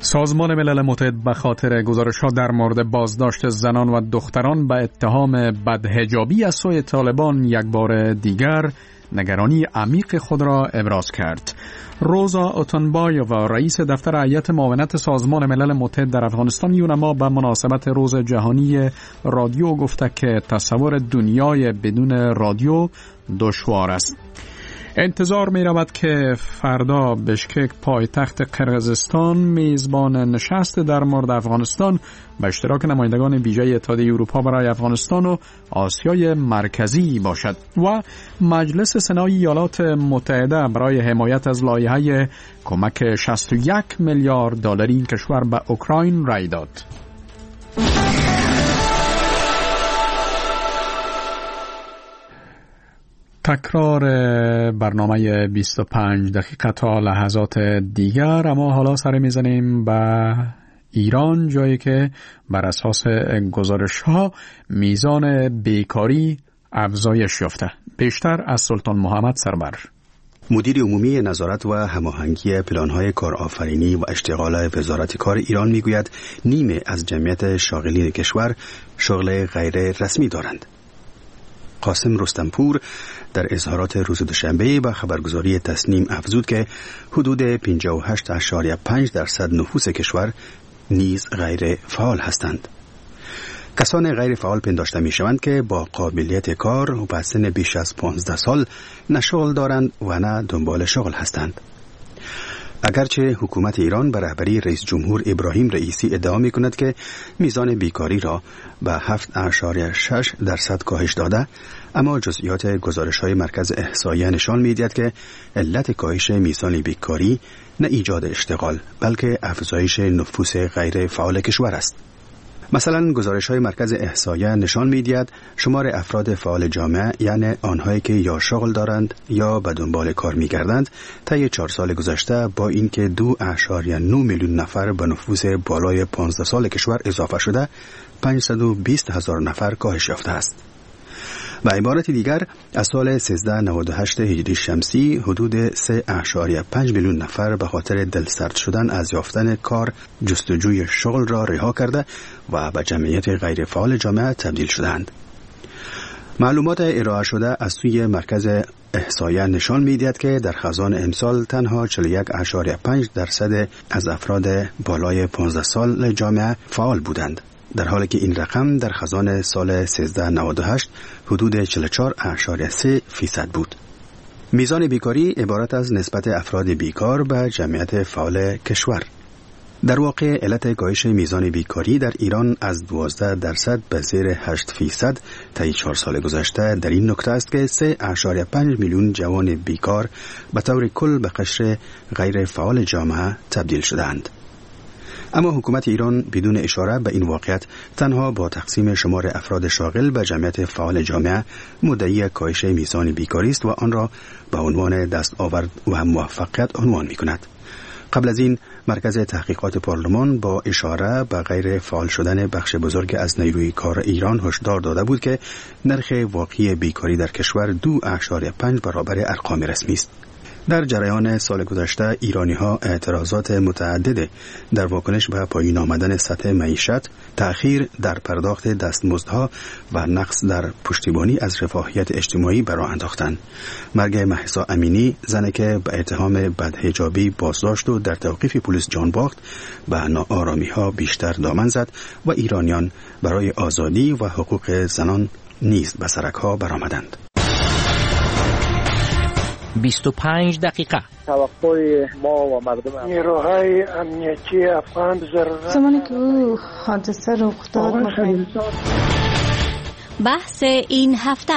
سازمان ملل متحد به خاطر گزارش‌ها در مورد بازداشت زنان و دختران به اتهام بدحجابی از سوی طالبان یک بار دیگر نگرانی عمیق خود را ابراز کرد. روزا اوتنبایووا رئیس دفتر هیئت معاونت سازمان ملل متحد در افغانستان یونما به مناسبت روز جهانی رادیو گفته که تصور دنیای بدون رادیو دشوار است. انتظار می رود که فردا بشکک پایتخت قرقیزستان میزبان نشست در مورد افغانستان به اشتراک نمایندگان ویژه اتحادیه اروپا برای افغانستان و آسیای مرکزی باشد و مجلس سنای ایالات متحده برای حمایت از لایحه کمک 61 میلیارد دلاری این کشور به اوکراین رای داد. تکرار برنامه 25 دقیقه تا لحظات دیگر، اما حالا سر میزنیم به ایران، جایی که بر اساس گزارش‌ها میزان بیکاری افزایش یافته. بیشتر از سلطان محمد سربر. مدیر عمومی نظارت و هماهنگی پلان‌های کارآفرینی و اشتغال وزارت کار ایران میگوید نیمه از جمعیت شاغلین کشور شغل غیر رسمی دارند. قاسم رستمپور در اظهارات روز دوشنبه به خبرگزاری تسنیم افزود که حدود 58.5% نفوس کشور نیز غیر فعال هستند. کسان غیر فعال پنداشته می شوند که با قابلیت کار و به سن بیش از 15 سال نه شغل دارند و نه دنبال شغل هستند. اگرچه حکومت ایران به رهبری رئیس جمهور ابراهیم رئیسی ادعا می کند که میزان بیکاری را به 7.6% کاهش داده، اما جزئیات گزارش‌های مرکز احصایه نشان می‌دهد که علت کاهش میزان بیکاری نه ایجاد اشتغال بلکه افزایش نفوس غیر فعال کشور است. مثلا گزارش‌های مرکز احصایه نشان می‌دهد شمار افراد فعال جامعه، یعنی آنهایی که یا شغل دارند یا به دنبال کار می‌گردند، طی 4 سال گذشته با اینکه 2.9 میلیون نفر به نفوس بالای 15 سال کشور اضافه شده، 520,000 نفر کاهش یافته است. به عبارت دیگر از سال 1398 هجری شمسی حدود 3.5 میلیون نفر به خاطر دلسرد شدن از یافتن کار جستجوی شغل را رها کرده و به جمعیت غیر فعال جامعه تبدیل شدند. معلومات ارائه شده از سوی مرکز احصایه نشان می‌دهد که در خزان امسال تنها 41.5% از افراد بالای 15 سال جامعه فعال بودند، در حالی که این رقم در خزان سال 1398 حدود 44.3% بود. میزان بیکاری عبارت از نسبت افراد بیکار به جمعیت فعال کشور. در واقع علت کاهش میزان بیکاری در ایران از 12% به زیر 8% طی 4 سال گذشته در این نکته است که 3.5 میلیون جوان بیکار به طور کل به قشر غیر فعال جامعه تبدیل شدند. اما حکومت ایران بدون اشاره به این واقعیت تنها با تقسیم شمار افراد شاغل به جمعیت فعال جامعه مدعی کاهش میزان بیکاری است و آن را به عنوان دستاورد و موفقیت عنوان می‌کند. قبل از این مرکز تحقیقات پارلمان با اشاره به غیر فعال شدن بخش بزرگ از نیروی کار ایران هشدار داده بود که نرخ واقعی بیکاری در کشور 2.5 برابر ارقام رسمی است. در جریان سال گذشته ایرانی‌ها اعتراضات متعدد در واکنش به پایین آمدن سطح معیشت، تأخیر در پرداخت دستمزدها و نقص در پشتیبانی از رفاهیت اجتماعی به راه انداختند. مرگ مهسا امینی، زنی که به اتهام بدحجابی بازداشت و در توقیف پلیس جان باخت، به ناآرامی‌ها بیشتر دامن زد و ایرانیان برای آزادی و حقوق زنان نیز به سرک‌ها برآمدند. 25 دقیقه. توقع ما و مردم نیروهای امنیتی افغان ضرورت زمانی که او حادثه رخ داد بحث این هفته.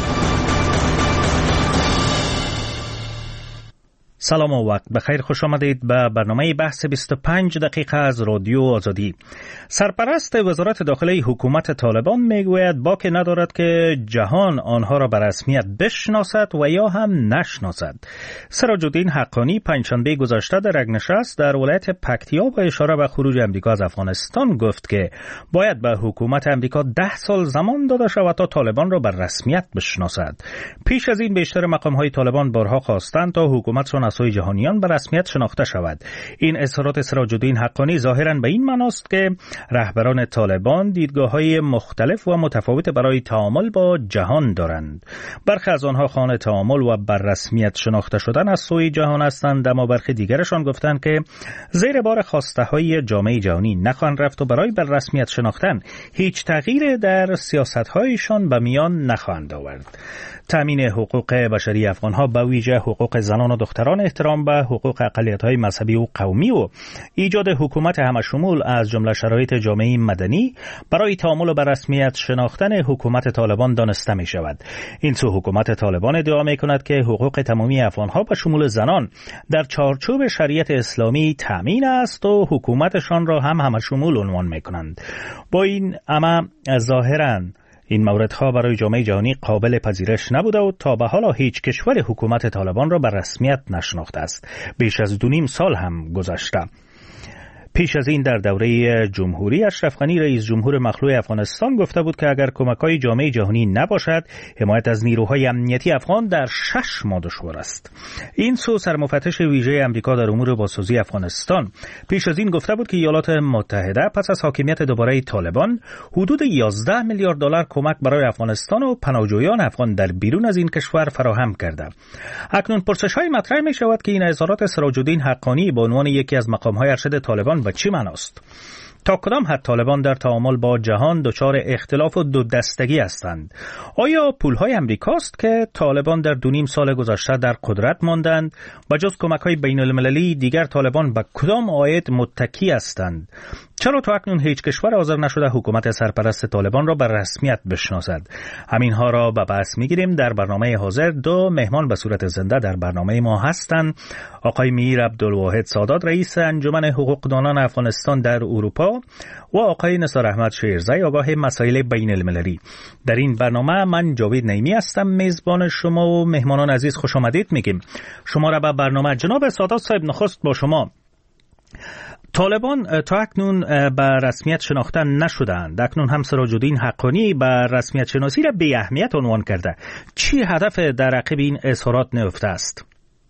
سلام و وقت بخیر، خوش آمدید به برنامه بحث 25 دقیقه از رادیو آزادی. سرپرست وزارت داخلی حکومت طالبان میگوید باکی ندارد که جهان آنها را به رسمیت بشناسد و یا هم نشناسد. سراج الدین حقانی پنجشنبه گذشته در یک نشست در ولایت پکتیا با اشاره به خروج امریکا از افغانستان گفت که باید به حکومت امریکا 10 سال زمان داده شود تا طالبان را به رسمیت بشناسد. پیش از این بیشتر مقام‌های طالبان بارها خواستند تا حکومت را از سوی جهانیان به رسمیت شناخته شود. این اظهارات سراج الدین حقانی ظاهراً به این معناست که رهبران طالبان دیدگاه‌های مختلف و متفاوت برای تعامل با جهان دارند. برخی از آنها خواهان تعامل و بر رسمیت شناخته شدن از سوی جهان هستند، اما برخی دیگرشان گفتند که زیر بار خواسته‌های جامعه جهانی نخواهند رفت و برای بر رسمیت شناختن هیچ تغییر در سیاست‌هایشان به میان نخواهند آورد. تامین حقوق بشری افغان‌ها به ویژه حقوق زنان و دختران، احترام به حقوق اقلیت‌های مذهبی و قومی و ایجاد حکومت همشمول از جمله شرایط جامعه مدنی برای تعامل و بر رسمیت شناختن حکومت طالبان دانسته می شود. این سو حکومت طالبان ادعا می کند که حقوق تمامی افغان‌ها به شمول زنان در چارچوب شریعت اسلامی تامین است و حکومتشان را هم همشمول عنوان می کنند. با این اما ظاهراً این موردها برای جامعه جهانی قابل پذیرش نبوده و تا به حالا هیچ کشور حکومت طالبان را به رسمیت نشناخته است. بیش از 2.5 سال هم گذشته. پیش از این در دوره جمهوری اشرف غنی رئیس جمهور مخلوع افغانستان گفته بود که اگر کمک‌های جامعه جهانی نباشد، حمایت از نیروهای امنیتی افغان در 6 ماه دشوار است. این سو سرمفتش ویژه آمریکا در امور بازسازی افغانستان پیش از این گفته بود که ایالات متحده پس از حاکمیت دوباره طالبان حدود 11 میلیارد دلار کمک برای افغانستان و پناهجویان افغان در بیرون از این کشور فراهم کرده. اکنون پرسش‌های مطرح می‌شود که این اظهارات سراج الدین حقانی به عنوان یکی از مقام‌های ارشد طالبان و چی معناست؟ تا کدام حد طالبان در تعامل با جهان دچار اختلاف و دو دستگی هستند؟ آیا پولهای امریکاست که طالبان در 2.5 سال گذشته در قدرت ماندند؟ و جز کمک‌های بین المللی دیگر طالبان به کدام عاید متکی هستند؟ چرا تا اکنون هیچ کشور حاضر نشده حکومت سرپرست طالبان را به رسمیت بشناسد؟ همینها را به بحث می‌گیریم. در برنامه حاضر 2 مهمان به صورت زنده در برنامه ما هستند. آقای میر عبدالواحد سادات رئیس انجمن حقوقدانان افغانستان در اروپا و آقای نثار احمد شیرزی آگاه مسائل بین المللی. در این برنامه من جاوید نعیمی هستم میزبان شما و مهمانان عزیز خوش آمدید میگیم. شما را به برنامه. جناب سادات صاحب، نخست با شما. طالبان تا اکنون به رسمیت شناخته نشدند. اکنون هم سراج الدین حقانی به رسمیت شناسی را بی اهمیت عنوان کرده. چی هدف در عقب این اظهارات نهفته است؟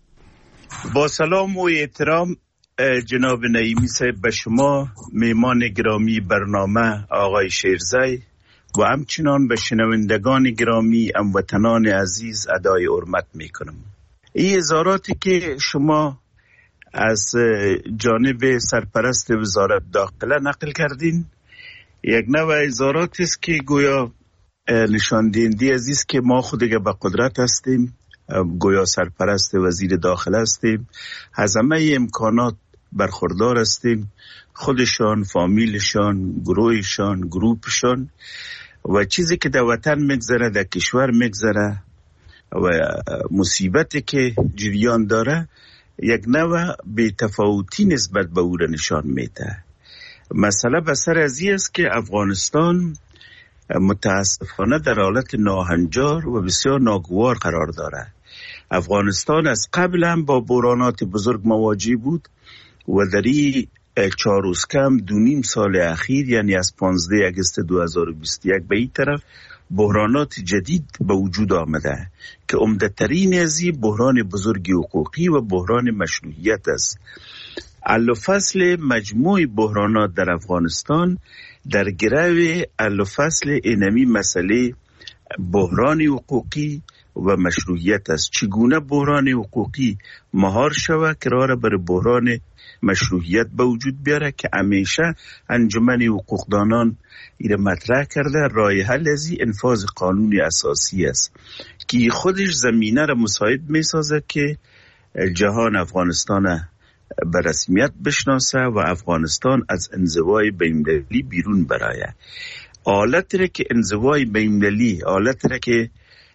با سلام و احترام جناب نعیمی صاحب به شما، مهمان گرامی برنامه آقای شیرزی و همچنان به شنوندگان گرامی هموطنان عزیز ادای حرمت میکنم. این اظهاراتی که شما از جانب سرپرست وزارت داخله نقل کردین یک نوع اظهارات است که گویا نشان دهنده است که ما خود به قدرت هستیم، گویا سرپرست وزیر داخله هستیم، از همه امکانات برخوردار هستیم، خودشان، فامیلشان، گروهشان، گروپشان و چیزی که در وطن میگذره، در کشور میگذره و مصیبتی که جریان داره یک نوع بی‌تفاوتی نسبت به او را نشان میده. مسئله بسر از این است که افغانستان متاسفانه در حالت ناهنجار و بسیار ناگوار قرار داره. افغانستان از قبل هم با بحرانات بزرگ مواجه بود و در این 4 روز کم 2.5 سال اخیر، یعنی از 15 اگست 2021 به این طرف، بحرانات جدید به وجود آمده که عمده‌ترین از این بحران بزرگ حقوقی و بحران مشروعیت است. حل و فصل مجموع بحرانات در افغانستان در گرو حل و فصل اینمی مسئله بحران حقوقی و مشروعیت است. چگونه بحران حقوقی مهار شود که راه بر بحران مشروعیت به وجود بیاره که همیشه انجمن حقوقدانان ایره مطرح کرده. راه حل از این انفاذ قانون اساسی است که خودش زمینه را مساعد می سازه که جهان افغانستان به رسمیت بشناسه و افغانستان از انزوای بین‌المللی بیرون برآید. حالتی را که انزوای بین‌المللی، حالتی را که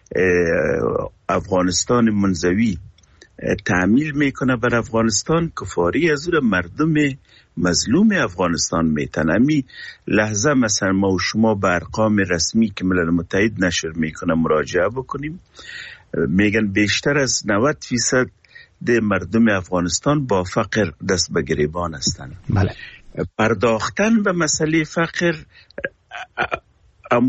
افغانستان منزوی تعمیل میکنه بر افغانستان، کفاری از او مردم مظلوم افغانستان میتن. امی لحظه مثلا ما و شما به ارقام رسمی که ملل متحد نشر میکنه مراجعه بکنیم، میگن بیشتر از 90% مردم افغانستان با فقر دست به گریبان هستند. بله. پرداختن به مسئله فقر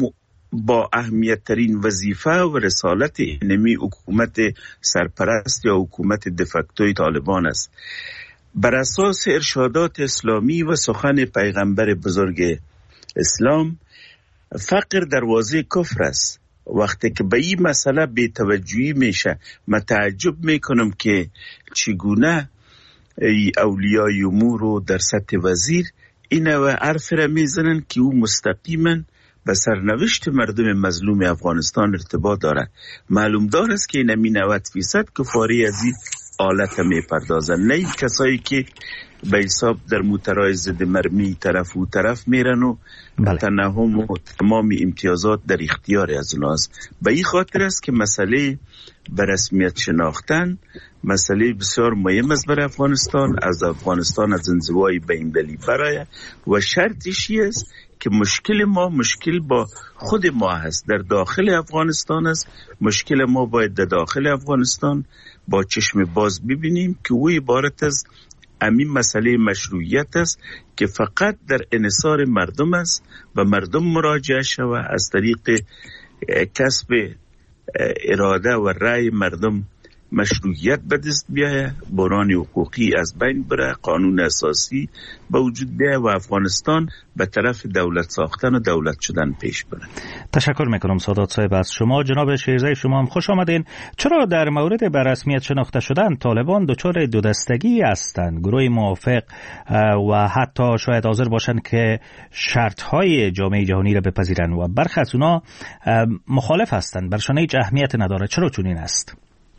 با اهمیت ترین وظیفه و رسالت اینمی حکومت سرپرست یا حکومت دفکتوی طالبان است. بر اساس ارشادات اسلامی و سخن پیغمبر بزرگ اسلام، فقر دروازه کفر است. وقتی که به این مسئله بی توجهی میشه، من تعجب میکنم که چگونه اولیای امور رو در سطح وزیر این و حرف را میزنن که او مستقیما به سرنوشت مردم مظلوم افغانستان ارتباط داره. معلوم دار است که این 90% کفاری از این آلت میپردازن، نه این کسایی که به حساب در موترهای ضد مرمی طرف و طرف میرن و تنهم و تمام امتیازات در اختیار از اوناست. به این خاطر است که مسئله به رسمیت شناختن مسئله بسیار مهم است برای افغانستان، از انزوای بین المللی برای و شرطش است که مشکل با خود ما هست، در داخل افغانستان است. مشکل ما باید در داخل افغانستان با چشم باز ببینیم که او عبارت از همین مسئله مشروعیت است که فقط در انحصار مردم است و مردم مراجعه شود از طریق کسب اراده و رأی مردم مشروعیت به دست بیاید، بحران حقوقی از بین بره، قانون اساسی به وجود بیاید و افغانستان به طرف دولت ساختن و دولت شدن پیش بره. تشکر میکنم سادات صاحب از شما. جناب شیرزی شما هم خوش آمدین. چرا در مورد به رسمیت شناخته شدن طالبان دچار دو دستگی هستند؟ گروه موافق و حتی شاید حاضر باشند که شرط‌های جامعه جهانی را بپذیرند و برخی از اونا مخالف هستند، برشان هیچ اهمیت نداره. چرا چنین است؟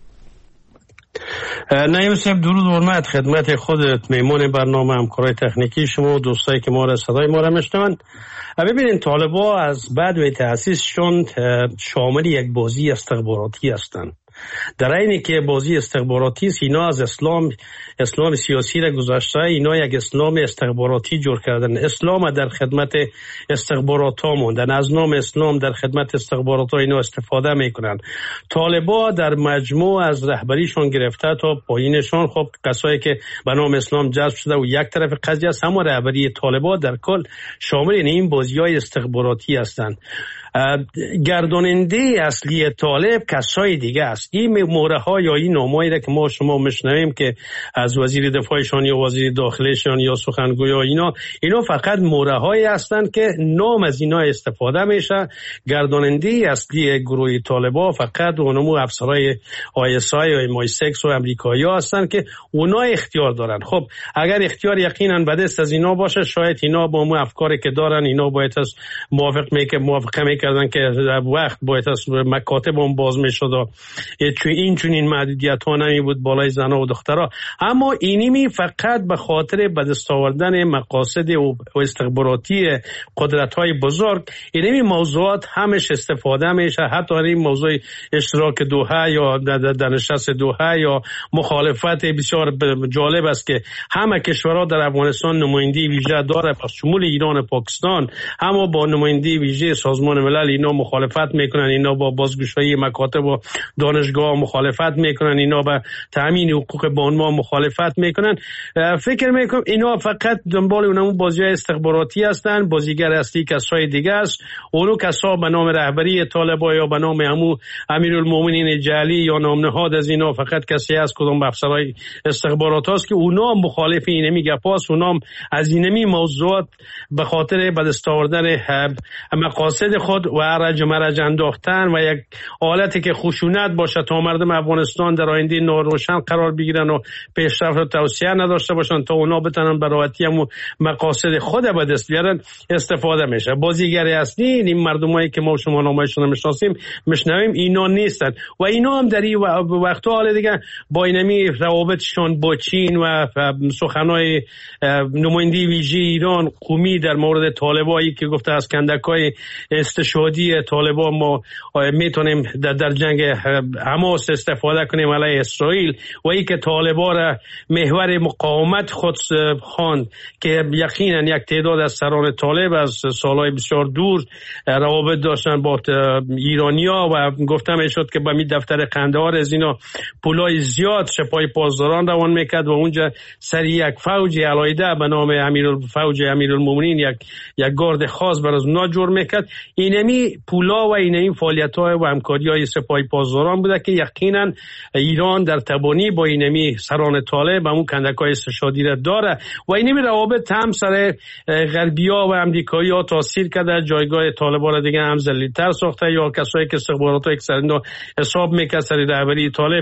نعیم صاحب درود و حرمت خدمت خودت، میمون برنامه، همکارای تکنیکی شما و دوستایی که صدای ما را میشنون. ببینید طالبان از بعد و تأسیسشون شامل یک بازی استخباراتی هستند. در اینی که بازی استخباراتی است، اینا از اسلام سیاسی را گذاشته، اینا یک اسلام استخباراتی جور کردن. اسلام در خدمت استخبارات ها موندن، از نام اسلام در خدمت استخبارات ها اینا استفاده میکنن. طالبا در مجموع از رهبریشون گرفته تا پایینشون، خب کسایی که به نام اسلام جذب شده و یک طرف قضیه است، اما رهبری طالبا در کل شامل این بازی های استخباراتی هستند. گرداننده اصلی طالب کسای دیگه است. این موره ها یا این نامایی را که ما شما میشنویم که از وزیر دفاعشان یا وزیر داخلشان یا سخنگویا اینا فقط موره هایی هستند که نام از اینا استفاده میشه. گرداننده اصلی گروه طالبان فقط اونمو افسرای ISI یا MI6 و امریکایی ها هستند که اونا اختیار دارن. خب اگر اختیار یقینا به دست از اینا باشه، شاید اینا با مو افکاری که دارن اینا باید از موافقه کردن که وقت باید از مکاتب هم باز می شد. این محدودیت ها نمی بود بالای زنها و دخترها، اما اینیمی فقط به خاطر به دست آوردن مقاصد و استخباراتی قدرت های بزرگ اینیمی موضوعات همش استفاده میشه. حتی این موضوع اشتراک دوحه یا در نشست دوحه یا مخالفت بسیار جالب است که همه کشورها در افغانستان نماینده ویژه داره، پس شمول ایران و پاکستان، اما با نماینده ویژه سازمان ملل اینا مخالفت میکنن، اینا با بازگشایی مکاتب و دانشگاه مخالفت میکنن، اینا با تامین حقوق بانوا مخالفت میکنن. فکر میکنم اینا فقط دنبال اون بازی استخباراتی هستن. بازیگر اصلی کسای دیگه است. اونو کسا به نام رهبری طالبان یا به نام امیرالمومنین جعلی یا نام نهاد از اینا فقط کسی است کدوم افسرای استخبارات است که اونا مخالف اینمی گپاس، اونا از اینمی موضوعات به خاطر به دست آوردن مقاصد خود و مرج انداختن و یک حالتی که خشونت باشه تا مردم افغانستان در آینده ناروشن قرار بگیرن و پیشرفت و توسعه نداشته باشن تا اونا بتونن به راحتی هم مقاصد خود به دست بیارن استفاده میشه. بازیگر اصلی این مردمایی که ما شما نامشون میشناسیم میشنویم اینا نیستن و اینا هم در این وقتا حال دیگه با اینمی روابطشون با چین و سخنای نماینده ویژه ایران قومی در مورد طالبایی که گفته از کندکای استشهادی طالبان ما میتونیم در جنگ حماس استفاده کنیم علیه اسرائیل و ای که طالبان را محور مقاومت خود خواند که یقینا یک تعداد از سران طالب از سالهای بسیار دور روابط داشتن با ایرانیا و گفته میشد که با می دفتر قندهار از اینا پولای زیاد شپای پاسداران روان میکرد و اونجا سر یک فوج علایده به نام فوج امیرالمومنین یک گارد خاص بر از اونا جور میکرد. این اینمی پولا و اینمی فعالیت‌های و همکاری‌های سپاه پاسداران بوده که یقینا ایران در تبانی با اینمی سران طالب و اون کندک‌های استشهادی را داره و اینمی روابط هم سر غربی‌ها و امریکایی‌ها تاثیر کرده، جایگاه طالبان را دیگه هم ذلیل‌تر ساخته یا کسایی که استخبارات اکثریت حساب میکنه سر رهبری طالب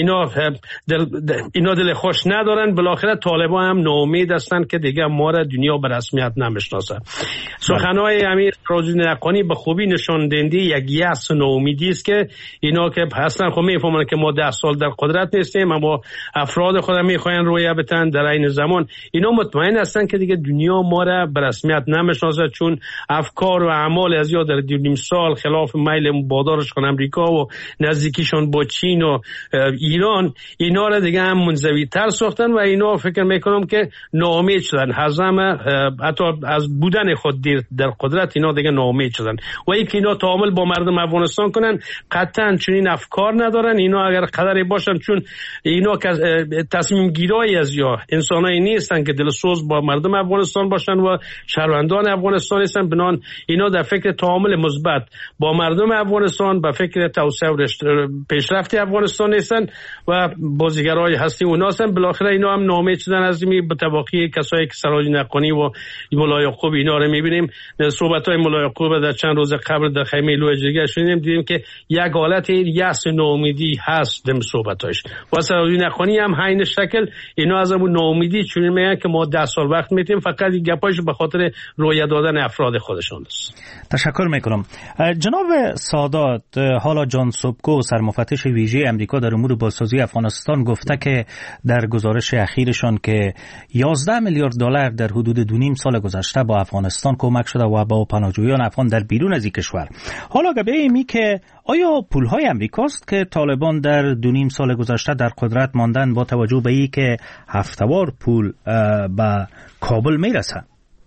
اینا دل خوش ندارن. بالاخره طالبان هم ناامید هستن که دیگه ما را دنیا به رسمیت نمیشناسه. سخنهای امیر سراج نقانی به خوبی نشان دهنده یک یأس ناامیدی است که اینا که اصلا خب میفهمن که ما 10 سال در قدرت نیستیم، اما افراد خود میخواین رویه بتن. در این زمان اینا مطمئن هستن که دیگه دنیا ما را به رسمیت نمیشناسه، چون افکار و اعمال از یا در 2 سال خلاف میل مبادرش کن امریکا و نزدیکیشون با چین و ایران اینا را دیگه هم منزوی تر ساختن و اینا فکر میکنم که ناامید شدن. حتی از بودن خود در قدرت اینا دیگه ناامید شدن و اینکه اینا تعامل با مردم افغانستان کنن قطعا چنین افکار ندارن. اینا اگر قدری باشن، چون اینا تصمیم گیرایی از یا انسانایی نیستن که دلسوز با مردم افغانستان باشن و شهروندان افغانستان هستن، بنان اینا در فکر تعامل مثبت با مردم افغانستان به فکر توسعه و پیشرفت افغانستان هستن و بازیگرای هستی اونا هستن. بالاخره اینا هم ناامید شدن از این به تباقی کسایی که سراج نقانی و مولا یعقوب اینا رو میبینیم. صحبت‌های مولا یعقوب در چند روز قبل در خیمه لوجرگه شنیدیم، دیدیم که یک حالت یأس ناامیدی هست در صحبتاش و سراج نقانی هم همین شکل اینا از اون ناامیدی چون میگن که ما 10 سال وقت میتیم، فقط این گپاش به خاطر رویه دادن افراد خودشون است. تشکر میکنم. جناب سادات، حالا جان سوبکو سرمفتش ویژه امریکا در امور بازسازی افغانستان گفته که در گزارش اخیرشان که 11 میلیارد دلار در حدود 2.5 سال گذشته با افغانستان کمک شده و با پناهجویان افغان در بیرون از این کشور. حالا گبه ایمی که آیا پولهای امریکاست که طالبان در 2.5 سال گذشته در قدرت ماندن با توجه به ای که هفته‌وار پول به کابل میرسه؟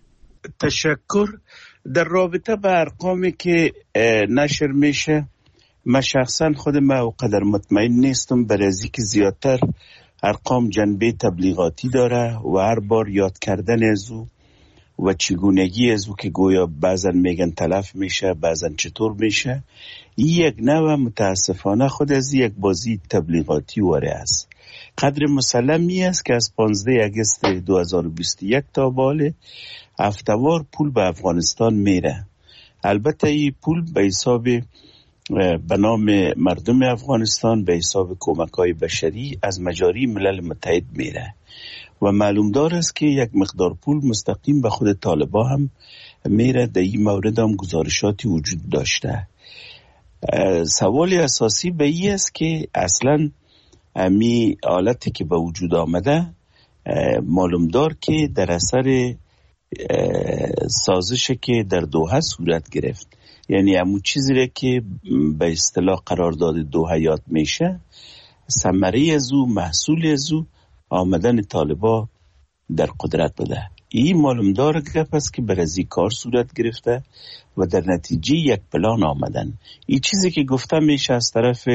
تشکر. در رابطه با ارقامی که نشر میشه، من شخصا خودم قدر مطمئن نیستم، برای از اینکه زیادتر ارقام جنبه تبلیغاتی داره و هر بار یاد کردن از او و چگونگی از او که گویا بعضا میگن تلف میشه بعضا چطور میشه، این یک نوع متاسفانه خود از یک بازی تبلیغاتی واره است. قدر مسلمی است که از 15 اگست 2021 تا باله هفته‌وار پول به افغانستان میره. البته این پول به حساب به نام مردم افغانستان به حساب کمک‌های بشری از مجاری ملل متحد میره و معلوم دار است که یک مقدار پول مستقیم به خود طالبان هم میره. در این مورد هم گزارشاتی وجود داشته. سوال اساسی به این است که اصلا امی حالتی که به وجود آمده معلوم دار که در اثر سازشی که در دوحه صورت گرفت، یعنی همون چیزی را که به اصطلاح قرارداد دوحه یاد میشه، ثمره از او محصول از او آمدن طالبان در قدرت بوده. این معلوم دار گپ است که برازی کار صورت گرفته و در نتیجه یک پلان آمدن. این چیزی که گفته میشه از طرف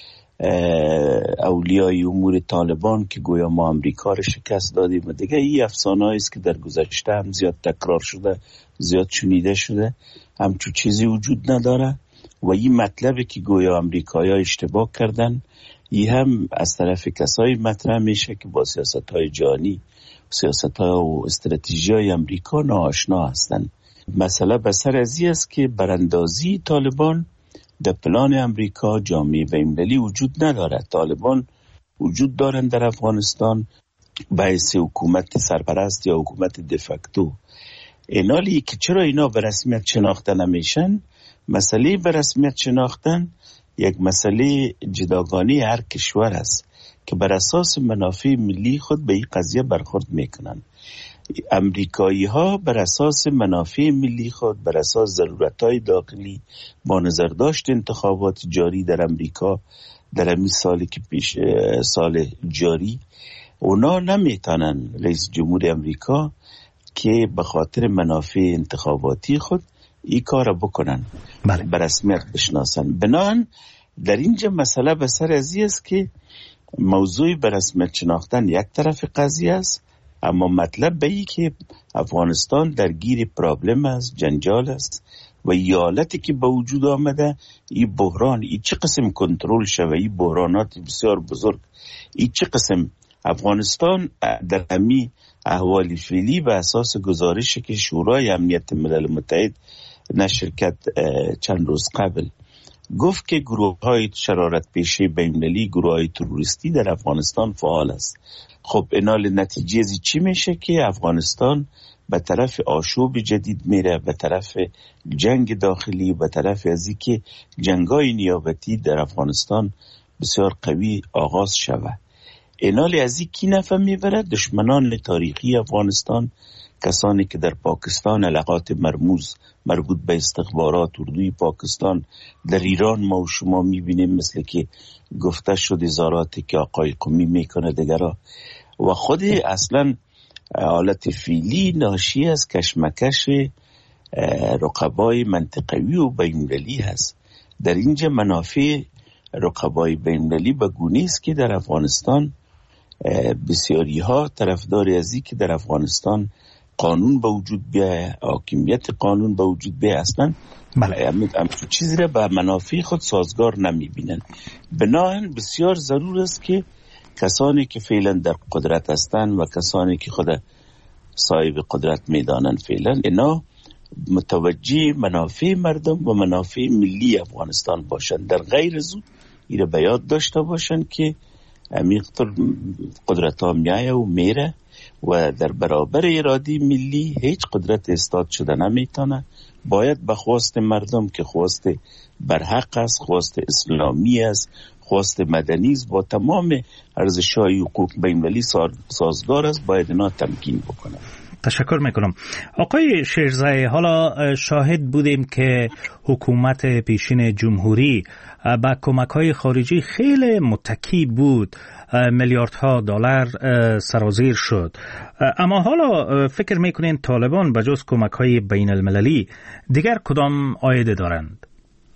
اولیای امور طالبان که گویا ما امریکا رو شکست دادیم و دیگه، این افسانه است که در گذشته هم زیاد تکرار شده، زیاد شنیده شده، همچون چیزی وجود نداره و این مطلبی که گویا امریکایی‌ها اشتباه کردن این هم از طرف کسایی مطرح میشه که با سیاست‌های جهانی، سیاست‌ها و استراتژی‌های امریکا ناآشنا هستند. مسئله بسر از این است که براندازی طالبان در پلان امریکا جامعه بین‌المللی وجود نداره. طالبان وجود دارن در افغانستان به حیث حکومت سرپرست یا حکومت دفکتو. اینالی که چرا اینا به رسمیت شناخته نمیشن، مسئله به رسمیت شناختن یک مسئله جداگانه هر کشور است که بر اساس منافع ملی خود به این قضیه برخورد میکنن. امریکایی ها بر اساس منافع ملی خود، بر اساس ضرورت‌های داخلی، با نظر داشت انتخابات جاری در امریکا در همین سالی که پیش سال جاری، اونا نمیتونن رئیس جمهور امریکا که به خاطر منافع انتخاباتی خود این کار بکنن، به رسمیت بشناسن. بنابراین در اینجا مسئله به سر از است که موضوع به رسمیت شناختن یک طرف قضیه است، اما مطلب به این که افغانستان درگیر پرابلم است، جنجال است و حالتی که به وجود آمده، این بحران این چه قسم کنترل شوه، این بحرانات بسیار بزرگ، این چه قسم افغانستان در همی احوال فعلی به اساس گزارشی که شورای امنیت ملل متحد نشر کرد چند روز قبل، گفت که گروه های شرارت پیشه بین‌المللی، گروه های تروریستی در افغانستان فعال است. خب اینال نتیجه ازی چی میشه که افغانستان به طرف آشوب جدید میره، به طرف جنگ داخلی، به طرف ازی که جنگای نیابتی در افغانستان بسیار قوی آغاز شوه. اینال ازی کی نفع میبره؟ دشمنان تاریخی افغانستان، کسانی که در پاکستان علاقات مربوط به استخبارات اردوی پاکستان، در ایران ما و شما میبینیم مثل که گفته شد ازاراتی که آقای قمی میکنه دیگرها، و خود اصلا حالت فعلی ناشی از کشمکش رقبای منطقوی و بین‌المللی هست. در اینجا منافع رقبای بین‌المللی به گونه است که در افغانستان بسیاری ها طرفدار ازی که در افغانستان قانون به وجود بیایه، حاکمیت قانون به وجود بیایه، اصلا همچون چیزی را به منافع خود سازگار نمی بینن. بنابراین بسیار ضرور است که کسانی که فعلا در قدرت هستند و کسانی که خود صاحب قدرت میدانند فعلا، اینا متوجه منافع مردم و منافع ملی افغانستان باشند. در غیر از او ایره به یاد داشته باشند که امیقتر قدرت ها میایه و میره و در برابر اراده ملی هیچ قدرت استاد شده نمیتونه. باید به خواست مردم که خواست برحق است، خواست اسلامی است، خواست مدنی است، با تمام ارزش‌های حقوق بین‌المللی سازگار است، باید اینا تمکین بکنه. تشکر میکنم. آقای شیرزای، حالا شاهد بودیم که حکومت پیشین جمهوری با کمک‌های خارجی خیلی متکی بود، میلیاردها دلار سرازیر شد، اما حالا فکر میکنین طالبان بجز کمک‌های بین المللی دیگر کدام عایده دارند؟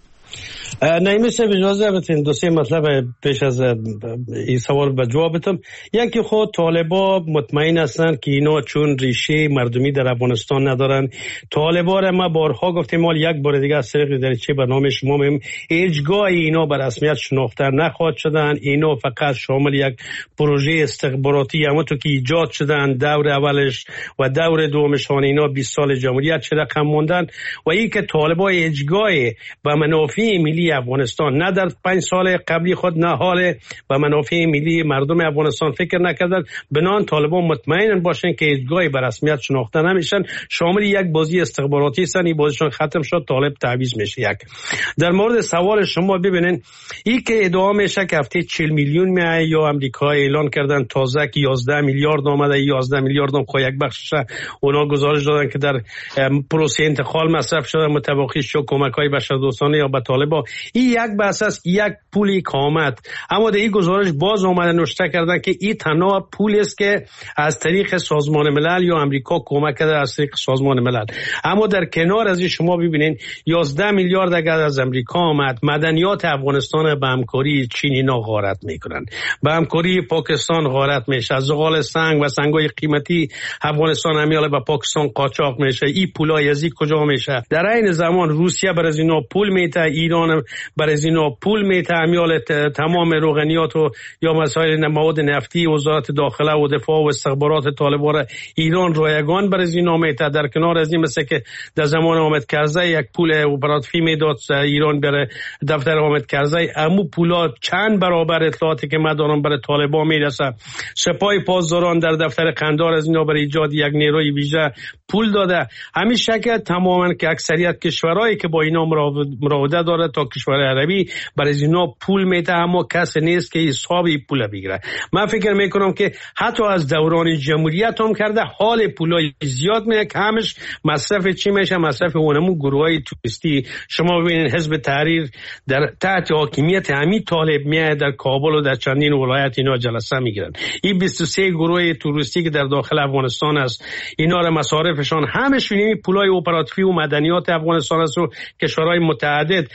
نایمی صاحب اجازه بدین دو سه مطلب پیش از این سوال به جواب بدم. یکی خود طالبا مطمئن هستند که اینا چون ریشه مردمی در افغانستان ندارن. طالبا را ما بارها گفتیم، مال یک بار دیگه از طریق در چه برنامه شما میم هیچگاه اینا به رسمیت شناخته نخواهد شدن. اینا فقط شامل یک پروژه استخباراتی همونطور که ایجاد شدن دور اولش و دور دومش، اینا 20 سال جمهوریت چه رقم موندن و این که طالبا هیچگاه به منافع ملی افغانستان نه در 5 سال قبلی خود نه حال به منافع ملی مردم افغانستان فکر نکردن. بنان طالبان مطمئن باشن که هیچگاه به رسمیت شناخته نمیشن، شامل یک بازی استخباراتی هستن. این بازیشون ختم شد، طالب تعویض میشه. یک در مورد سوال شما ببینین، این که ادعا میشه که هفته 40 میلیون میایه، یا امریکا اعلان کردن تازه که 11 میلیارد اومده، 11 میلیارد هم یک بخشش اونا گزارش دادن که در پروسه انتقال مصرف شده، متوقی شو کمک‌های بشردوستانه یا به طالبان. این یک به اساس یک پولی که آمد، اما در این گزارش باز آمده نوشته کردن که این تنها پولی است که از طریق سازمان ملل یا امریکا کمک کرده از طریق سازمان ملل. اما در کنار از این شما ببینین 11 میلیارد اگر از امریکا آمد، مدنیات افغانستان به همکاری چین اینا غارت میکنن، به همکاری پاکستان غارت میشه، از زغال سنگ و سنگای قیمتی افغانستان همیاله به پاکستان قاچاق میشه. این پولای از این کجا میشه؟ در این زمان روسیه بر از اینا پول میته، ایران بر از اینا پول میته، همیاله تمام روغنیات و یا مسائل مواد نفتی وزارت داخله و دفاع و استخبارات طالبان ایران رایگان بر از اینا میته. در کنار از این مثل که در زمان حامد کرزی یک پول اپراتیفی میداد ایران بر دفتر حامد کرزی، امو پولا چند برابر اطلاعاتی که ما دارم برای طالبان میرسه. سپاه پاسداران در دفتر قندار از اینا برای ایجاد یک نیروی ویژه پول داده. همین شکل تماما که اکثریت کشورهایی که با اینا مراوده داره تا کشور عربی برای اینا پول میده، اما کسی نیست که حسابی پول بگیره. من فکر میکنم که حتی از دوران جمهوریت هم کرده، حال پولای زیاد میاد که همش مصرف چی میشه؟ مصرف اونمون گروهای توریستی. شما ببینید حزب تحریر در تحت حاکمیت همین طالب میاد در کابل و در چندین ولایت اینا جلسه میگیرن. این 23 گروه توریستی که در داخل افغانستان است، اینا را مصارفشان همشون این پولای اپراتیفی و مدنیات افغانستان است و کشورهای متعدد. اگر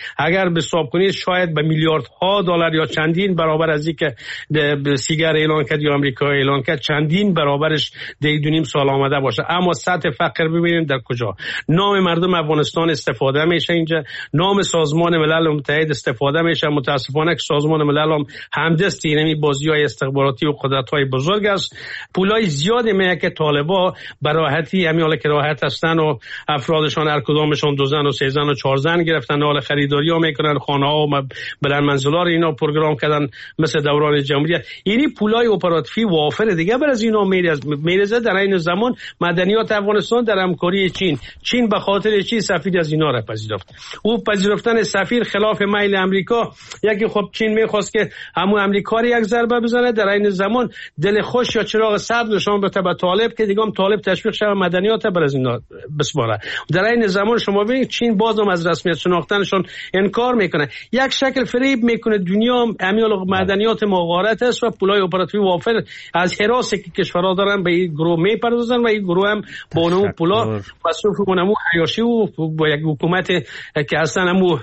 اگر به حساب کنید شاید به میلیاردها دلار یا چندین برابر از این که سیگر اعلان کرد یا آمریکا اعلان کرد، چندین برابرش در 2.5 سال آمده باشه. اما سطح فقر ببینید در کجا. نام مردم افغانستان استفاده میشه اینجا، نام سازمان ملل متحد استفاده میشه. متاسفانه که سازمان ملل هم همدست اینمی بازی‌های استخباراتی و قدرت‌های بزرگ است. پولای زیادی میگه که طالبا براحتی همین که راحت هستن و افرادشان هر کدامشون 2 زن و 3 زن و 4 زن گرفتن، حال خریداری ها میکنن، خانه ها و بلند منزلا رو اینا پروگرام کردن مثل دوران جمهوریت. اینی پولای اپراتیوی وافر دیگه بر از اینا میرزه. در این زمان مدنیات افغانستان در همکاری چین به خاطر چی سفیر از اینا را پذیرفت. او پذیرفتن سفیر خلاف میل امریکا، یکی خب چین میخواست که همون امریکا رو یک ضربه بزنه، در این زمان دل خوش یا چراغ سبز نشان بده به طالب که دیگه هم طالب تشویق شود مدنیات بر از اینا بسپاره. در این زمان شما ببینید چین بازم از رسمیت شناختنشون انکار میکنه، یک شکل فریب میکنه. دنیا امیال مدنیات مغارت است و پولای اپراتیوی وافر از حراسی که کشورها دارن به این گروه میپردازن و این گروه هم با اون پولا مصرف اونمو عیاشی و با یک حکومت که اصلا همو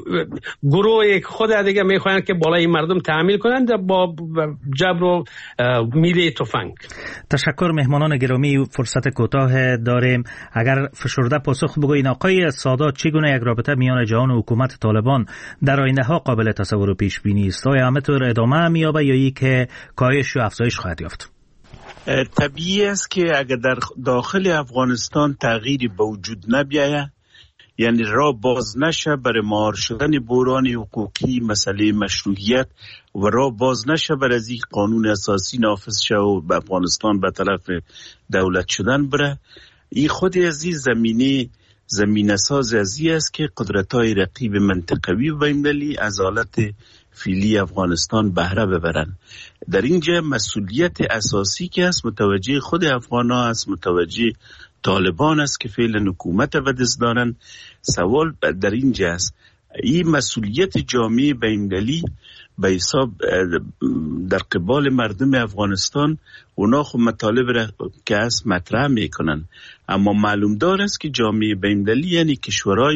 گروه خود دیگه میخواین که بالای مردم تحمیل کنند با جبر و میله تفنگ. تشکر مهمانان گرامی. فرصت کوتاه داریم. اگر فشرده پاسخ بگوین آقای سادات، چگونه یک رابطه میان جهان و حکومت طالبان در آینده ها قابل تصور و پیش بینی است؟ آیا همینطور ادامه میابه یا ای که کاهش و افزایش خواهد یافت؟ طبیعی است که اگر در داخل افغانستان تغییری به وجود نبیاید، یعنی راه باز نشه برای مهار شدن بحران حقوقی، مسئله مشروعیت و راه باز نشه برای از این قانون اساسی نافذ شه و به افغانستان به طرف دولت شدن بره، این خود از این زمینه ساز از این است که قدرت‌های رقیب منطقوی و بین‌المللی از حالت فعلی افغانستان بهره ببرن. در اینجا مسئولیت اساسی که است متوجه خود افغان‌ها است، متوجه طالبان است که فعلا حکومت به دست دارن. سوال در اینجا است این مسئولیت جامعه بین‌المللی به حساب در قبال مردم افغانستان اونا خود مطالب را که است مطرح میکنن، اما معلوم دار است که جامعه بین‌المللی یعنی کشورهای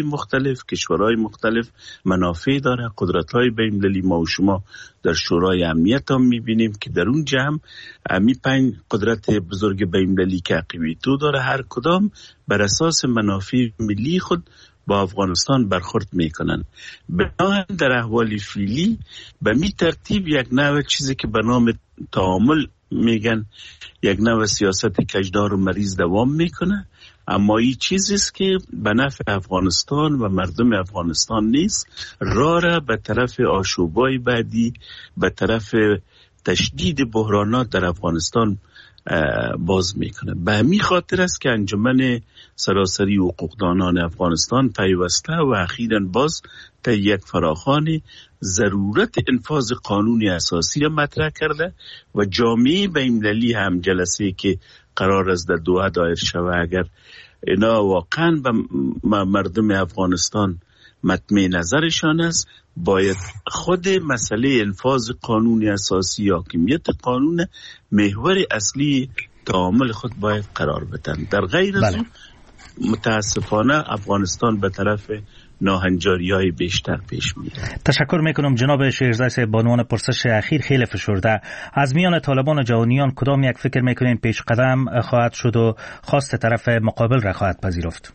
مختلف منافع داره، قدرت‌های بین‌المللی. ما و شما در شورای امنیت هم میبینیم که در اون جمع همی 5 قدرت بزرگ بین‌المللی که عقیدت داره، هر کدام بر اساس منافع ملی خود با افغانستان برخورد میکنن. بنابراین در احوال فعلی به می ترتیب یک نوع چیزی که به نام تعامل میگن، یک نوع سیاست کجدار و مریض دوام میکنه، اما این چیزی است که به نفع افغانستان و مردم افغانستان نیست. راه به طرف آشوبای بعدی، به طرف تشدید بحرانات در افغانستان باز میکنه. به همین خاطر است که انجمن سراسری حقوقدانان افغانستان پیوسته و اخیراً باز تا یک فراخوان ضرورت انفاذ قانون اساسی را مطرح کرده و جامعه بین‌المللی هم جلسه که قرار است در دوحه دایر شود، اگر اینا واقعاً به مردم افغانستان مطمئن نظرشان است، باید خود مسئله انفاذ قانون اساسی، حاکمیت قانون محور اصلی تعامل خود باید قرار بدن. در غیر از اون متاسفانه افغانستان به طرف ناهنجاری‌های بیشتر پیش میره. تشکر میکنم جناب شیرزای صاحب. بانوان پرسش اخیر خیلی فشرده. از میان طالبان و جهانیان کدام یک فکر میکنین پیش قدم خواهد شد و خواست طرف مقابل را خواهد پذیرفت؟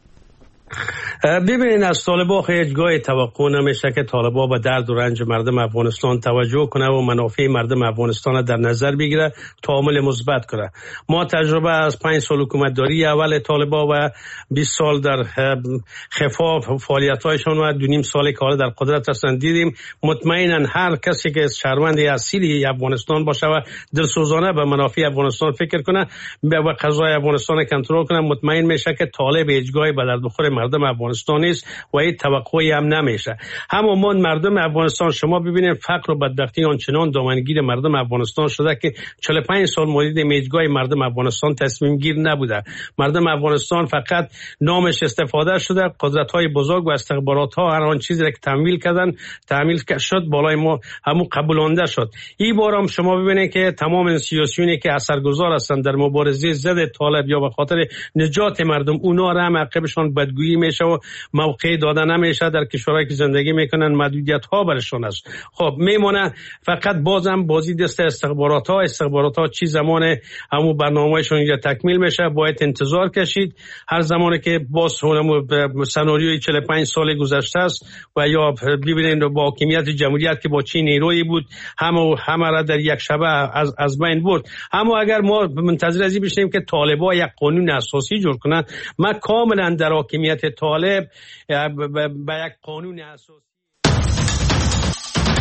ببینید از طالبا هیچگاه توقع نمیشه که طالبا به درد و رنج مردم افغانستان توجه کنه و منافع مردم افغانستان در نظر بگیره، تعامل مثبت کنه. ما تجربه از 5 سال حکومتداری اول طالبا و 20 سال در خفاف فعالیت‌هایشان و 2.5 سال که حالا در قدرت هستند دیدیم. مطمئنا هر کسی که شهروند اصیلی افغانستان باشه و دلسوزانه به منافع افغانستان فکر کنه و قضای افغانستان کنترل کنه، مطمئن میشه که طالب هیچگاه به درد بخور مردم افغانستان نیست و این توقعی هم نمیشه. همون مردم افغانستان شما ببینید فقر و بدبختی آنچنان دامنگیر مردم افغانستان شده که 45 سال مورد میجگاه مردم افغانستان تصمیم گیر نبوده. مردم افغانستان فقط نامش استفاده شده، قدرت‌های بزرگ و استخبارات‌ها هر آن چیزی را که تحمیل شد بالای ما همون قبولانده شد. این بار هم شما ببینید که تمام سیاسیونی که اثرگذار هستند در مبارزه ضد طالب یا به خاطر نجات مردم، اونا را هم عقبشان بدگویی جویی میشه و موقع داده نمیشه. در کشورهایی که زندگی میکنن محدودیت ها برشون است. خب میمونه فقط بازم بازی دست استخبارات ها چی زمان همون برنامه‌شون اینجا تکمیل میشه. باید انتظار کشید. هر زمانی که باز سناریوی 45 سال گذشته است و یا ببینید با حاکمیت جمهوریت که با چی نیرویی بود همه را در یک شبه از بین برد. اما اگر ما منتظر ازی بشیم که طالبان یک قانون اساسی جور کنند، ما کاملا در حاکمیت طالب به یک قانون اساسی